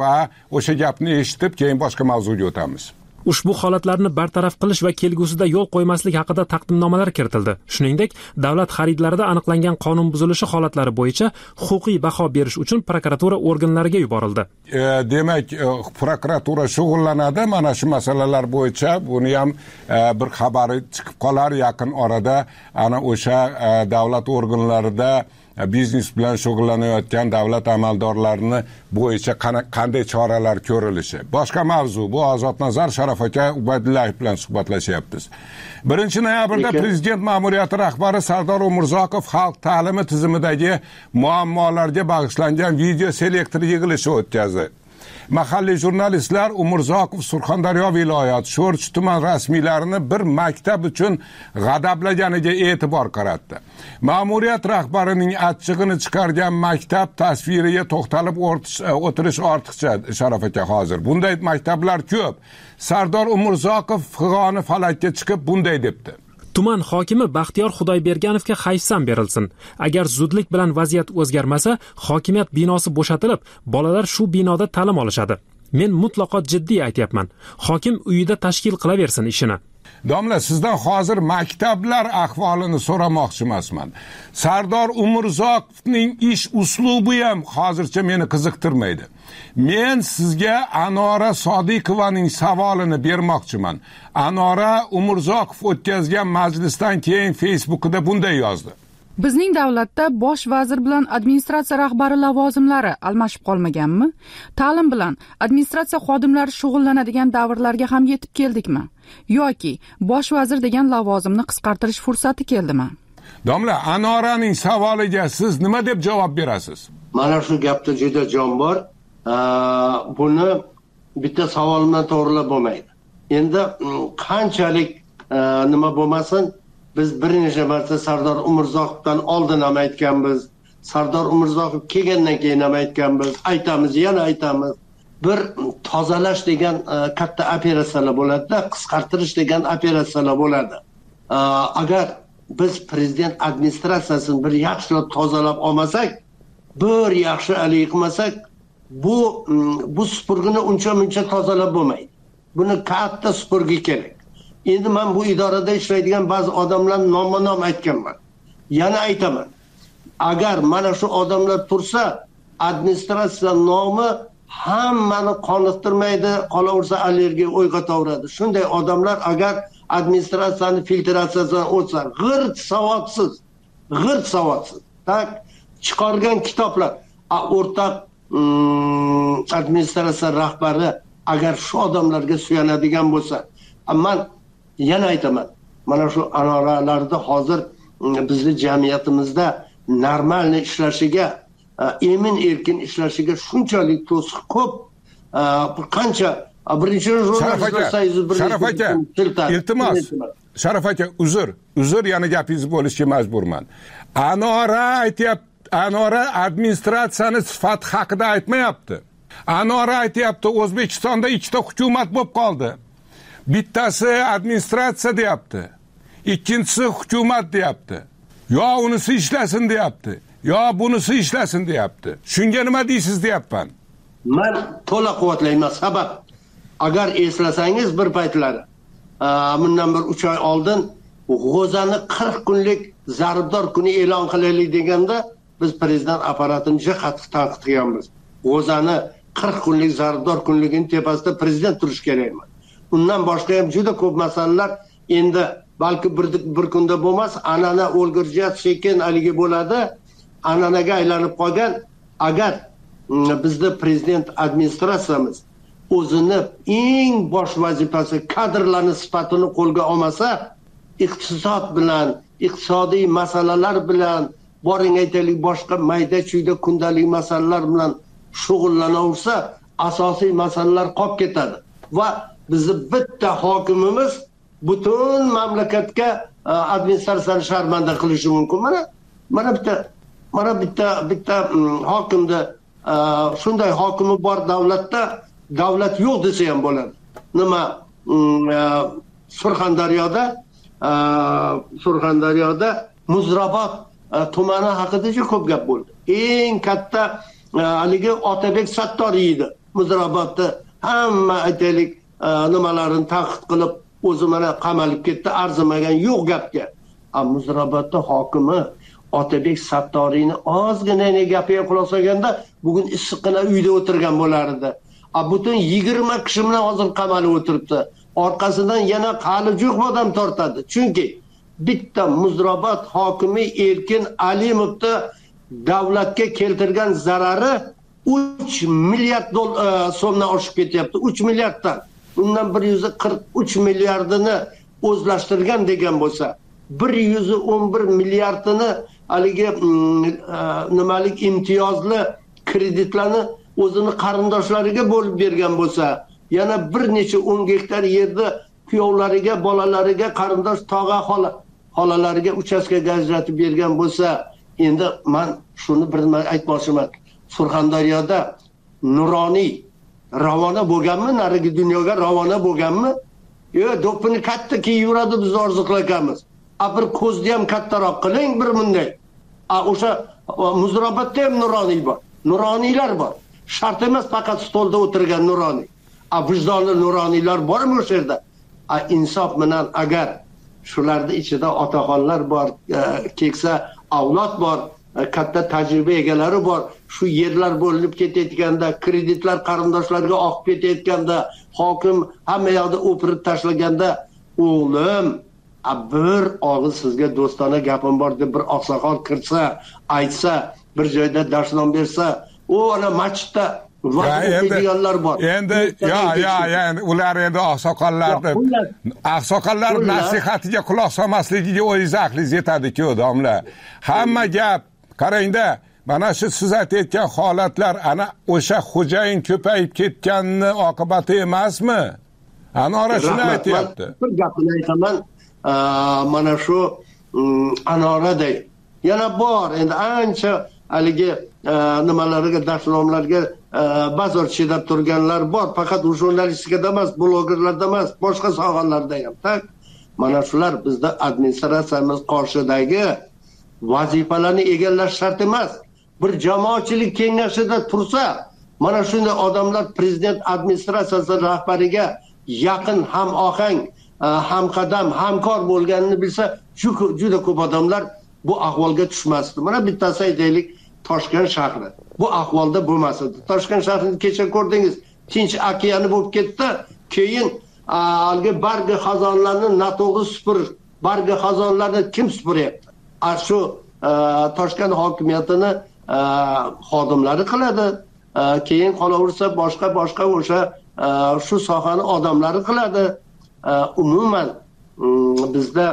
va o'sha gapni eshitib keyin boshqa mavzuga o'tamiz. Ushbu holatlarni bartaraf qilish va kelgusida yo'l qo'ymaslik haqida taqdimnomalar kiritildi. Shuningdek, davlat xaridlarida aniqlangan qonun buzilishi holatlari bo'yicha huquqiy baho berish uchun prokuratura organlariga yuborildi. E, demak, e, prokuratura shug'ullanadi mana shu masalalar bo'yicha. Buni ham e, bir xabari chiqib qolar yaqin orada ana o'sha e, davlat organlarida biznes bilan shug'ullanayotgan davlat amaldorlarini bo'yicha qanday choralar ko'rilishi. Boshqa mavzu bu Ozodnazar Sharaf aka Ubaydullayev bilan suhbatlashyapmiz. birinchi noyabrda prezident ma'muriyati rahbari Sardor Umurzoqov xalq ta'limi tizimidagi muammolarga bag'ishlangan video selektor yig'ilishi o'tkazdi. Mahalliy jurnalistlar Umurzoqov Surxondaryo viloyati Sho'rchi tuman rasmiylarini bir maktab uchun g'adablaganiga e'tibor qaratdi. Ma'muriyat rahbarining achchig'ini chiqargan maktab tasviriga to'xtalib o'tirish ortiqcha Sharaf aka hozir. Bunday maktablar ko'p. Sardor Umurzoqov fig'oni falakka chiqib bunday debdi. Tuman hokimi Baxtiyor Xudoyberganovga hayfsan berilsin. Agar zudlik bilan vaziyat o'zgarmasa, hokimiyat binosi bo'shatilib, bolalar shu binoda ta'lim olishadi. Men mutlaqo jiddiy aytyapman. Hokim uyida tashkil qilaversin ishini. Domla, sizdan hozir maktablar ahvolini so'ramoqchi emasman. Sardor Umurzoqovning ish uslubi ham hozircha meni qiziqtirmaydi. Men sizga Anora Sodiqovaning savolini bermoqchiman. Anora Umurzoqov o'tkazgan majlisdan keyin Facebook'da bunday yozdi. Bizning davlatda bosh vazir bilan administratsiya rahbari lavozimlari almashib qolmaganmi? Ta'lim bilan administratsiya xodimlari shug'ullanadigan davrlarga ham yetib keldikmi? Yoki bosh vazir degan lavozimni qisqartirish fursati keldimi? Domla, Anoraning savoliga siz nima deb javob berasiz? Mana shu gapda juda jon bor. Buni bitta savol bilan to'g'rilab bo'lmaydi. Endi qanchalik nima bo'lmasin, biz bir necha marta Sardor Umurzoqovdan oldin ham aytganmiz. Sardor Umurzoqov kelgandan keyin ham aytganmiz. Aytamiz, yana aytamiz. Bir tozalash degan katta operatsiyalar bo'ladi-da, qisqartirish degan operatsiyalar bo'ladi. Agar biz prezident administratsiyasini bir yaxshilab tozalab olmasak, bir yaxshi alik qilmasak, bu bu supurgini uncha-muncha tozalab bo'lmaydi. Buni katta supurgi kerak. Endi men bu idorada ishlaydigan ba'zi odamlarni nomma-nom aytganman. Yana aytaman. Agar mana shu odamlar tursa, administratsiya nomi hammani qoniqtirmaydi, qolaversa allergiya uyg'otaveradi. Shunday odamlar agar administratsiyani filtratsiyasidan o'tsa, g'irt savodsiz, g'irt savodsiz. Tak chiqargan kitoblar, o'rtaq administratsiya rahbari agar shu odamlarga suyanadigan bo'lsa, men yana aytaman, mana shu anoralarda hozir bizning jamiyatimizda normalni ishlashiga, emin erkin ishlashiga shunchalik to'siq ko'p, qancha birinchi Sharaf aka, iltimos, Sharaf aka, uzr, uzr, yana gapingizni bo'lishga majburman. Anora aytyapti, Anora administratsiyani sifati haqida aytmayapti. Anora aytyapti, O'zbekistonda ikkita hukumat bo'lib qoldi. Bittasi administratsiya deyapti, ikkinchisi hukumat deyapti. Yo unisi ishlasin deyapti, yo bunisi ishlasin deyapti. Shunga nima deysiz deyapman. Men to'la quvvatlayman. Sabab, agar eslasangiz bir paytlar, bundan bir uch oy oldin G'o'zani qirq kunlik zaribdor kuni e'lon qilaylik deganda biz prezident apparatini juda qattiq tanqid qilganmiz. G'o'zani qirq kunlik zaribdor kunligining tepasida prezident turish kerakmi? Undan boshqa ham juda ko'p masalalar endi balki bir bir kunda bo'lmas, an'ana o'lgirjat sekin haligi bo'ladi, an'anaga aylanib qolgan. Agar bizda prezident administratsiyamiz o'zini eng bosh vazifasi kadrlarning sifatini qo'lga olmasa, iqtisod bilan, iqtisodiy masalalar bilan, boring aytaylik boshqa mayda-chuyda kundalik masalalar bilan shug'ullanaversa, asosiy masalalar qolib ketadi. Va bizni bitta hokimimiz butun mamlakatga administratsiyani sharmanda qilishi mumkin. Mana mana bitta mana bitta bitta hokimda shunday hokimi bor davlatda davlat yo'q desa ham bo'ladi. Nima Surxondaryoda Surxondaryoda Muzrabot tumani haqida juda ko'p gap bo'ldi. Eng katta haligi Otabek Sattoriy edi. Muzrabatni hamma aytaylik nimalarini tanqid qilib o'zi mana qamalib ketdi, arzimagan yo'q gapga. Muzrabatda hokimi Otabek Sattoriyni ozgina gapiga quloq solganda bugun issiqqina uyda o'tirgan bo'lardi. Butun yigirma kishi bilan hozir qamalib o'tiribdi. Orqasidan yana hali juq odam tortadi. Chunki bitta Muzrabat hokimi Erkin Alimovni davlatga keltirgan zarari uch milliard so'mdan oshib ketyapti. uch milliarddan. Undan bir yuz qirq uch milliardini o'zlashtirgan degan bo'lsa, bir yuz o'n bir milliardini haligi nimalik imtiyozli kreditlarni o'zini qarindoshlariga bo'lib bergan bo'lsa, yana bir necha o'n gektar yerda kuyovlariga, bolalariga, qarindosh tog'a xola xolalariga uchastkaga ajratib bergan bo'lsa, endi men shuni bir nima aytmoqchiman. Surxondaryoda nuroniy ravona bo'lganmi, narigi dunyoga ravona bo'lganmi? Yo'q, do'ppini katta kiyib yuradi, biz orzu qilamiz. A bir ko'zni ham kattaroq qiling bir bunday. A o'sha Muzrabatda ham nuroniy bor. Nuroniylar bor. Shart emas faqat stolda o'tirgan nuroniy. A vijdonli nuroniylar bormi o'sha yerda? A insof bilan agar shularning ichida otaxonlar bor, keksa avlod bor, katta tajriba egalari bor, shu yerlar bo'linib ketayotganda, kreditlar qarindoshlarga oqib ketayotganda, hokim hamma yoqda o'pirib tashlaganda, o'g'lim, bir og'iz sizga do'stona gapim bor deb bir oqsoqol kirsa, aytsa, bir joyda darsnom bersa, u ana masjidda va'dalar bor. Endi yo yo endi ular endi oqsoqollarni oqsoqollar nasihatiga quloq solmasligiga o'zingiz aqlingiz yetadi-ku, domla. Hamma gap qarangda, mana shu siz aytayotgan holatlar ana o'sha xo'jayin ko'payib ketganini oqibati emasmi? Anora shuni aytayapti. Bir gapni aytaman, mana shu Anoraday yana bor, endi ancha haligi nimalarga, darsnomlarga ba'zor chidab turganlar bor, faqat jurnalistikada emas, blogerlarda emas, boshqa sohalarda ham. Tak, mana shular bizda administratsiyamiz qarshidagi vazifalarni egallash shart emas. Bir jamoatchilik kengashida tursa, mana shunday odamlar prezident administratsiyasi rahbariga yaqin, ham ohang, hamqadam, hamkor bo'lganini bilsa, juda ko'p odamlar bu ahvolga tushmasdi. Mana bittasi aytaylik, Toshkent shahri. Bu ahvolda bo'lmasdi. Toshkent shahrini kecha ko'rdingiz, Tinch okeani bo'lib ketdi. Keyin algi bargi xazonlarni noto'g'ri supurish, bargi xazonlarni kim supuryapti? A shu Toshkent hokimiyatini xodimlari qiladi. Keyin qolaversa boshqa boshqa o'sha shu sohani odamlari qiladi. Umuman bizda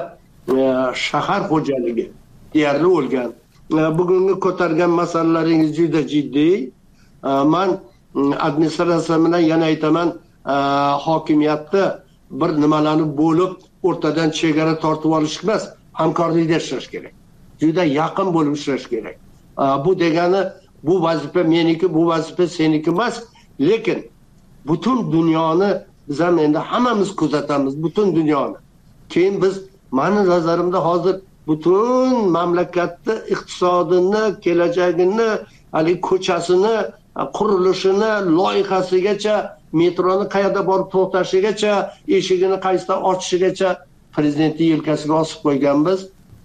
shahar xo'jaligi deyarli o'lgan. Bugungi ko'targan masalalaringiz juda jiddiy. Men administratsiya bilan yana aytaman, hokimiyatda bir nimalarni bo'lib o'rtadan chegara tortib olish emas, hamkorlikda ishlash kerak. Juda yaqin bo'lib ishlash kerak. Bu degani bu vazifa meniki, bu vazifa seniki emas, lekin butun dunyoni biz ham endi hammamiz kuzatamiz, butun dunyoni. Keyin biz, meni nazarimda hozir butun mamlakatni iqtisodini, kelajagini, hali ko'chasini, qurilishini, loyihasigacha, metroni qayerda borib to'xtashigacha, eshigini qaysidan ochishigacha prezidentni yelkasiga osib qo'yganmiz.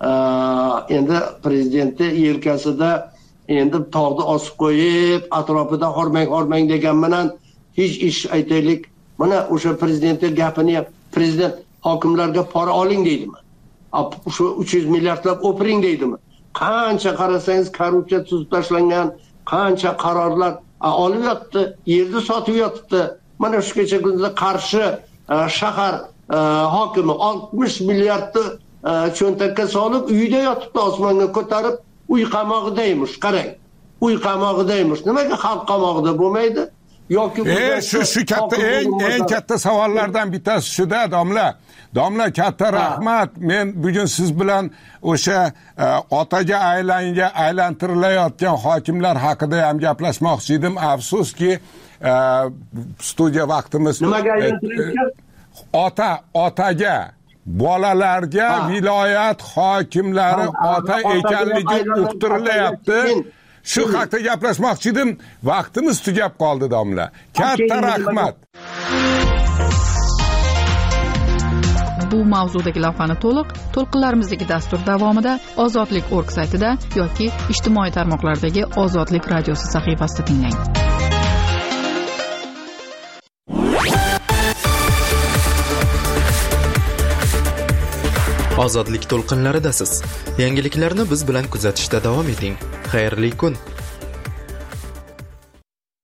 Endi prezidentni yelkasida endi tog'ni osib qo'yib, atrofida hormang-hormang degan bilan hech ish aytaylik. Mana o'sha prezidentning gapini ham prezident hokimlarga pora oling deydimi? Shu uch yuz milliardlab o'piring deydimi? Qancha qarasangiz korrupsiya tuzib tashlangan, qancha qarorlar olib yotdi, yerni sotib yotibdi. Mana shu kecha kunda Qarshi shahar hokimi oltmish milliardni cho'ntakka solib uyda yotibdi, osmonga ko'tarib, uy qamog'idaymish, qarang. Uy qamog'idaymish. Nimaga xalq qamog'ida bo'lmaydi? Yoki e shu shu katta eng eng katta savollardan bittasi shuda, domla. Domla, katta rahmat. Men bugun siz bilan o'sha otaga aylanga aylantirilayotgan hokimlar haqida ham gaplashmoqchi edim. Afsuski, studiya vaqtimiz nimaga aylantirilgan? Ota otaga, bolalarga viloyat hokimlari ota ekanligi uqtirilyapti. Shu haqda gaplashmoqchi edim. Vaqtimiz tugab qoldi domla. Katta rahmat. Bu mavzudagi lavhani to'liq to'lqinlarimizdagi dastur davomida ozodlik org saytida yoki ijtimoiy tarmoqlardagi Ozodlik radiosi sahifasida tinglang. Ozodlik to'lqinlaridasiz. Yangiliklarni biz bilan kuzatishda davom eting. Xayrli kun.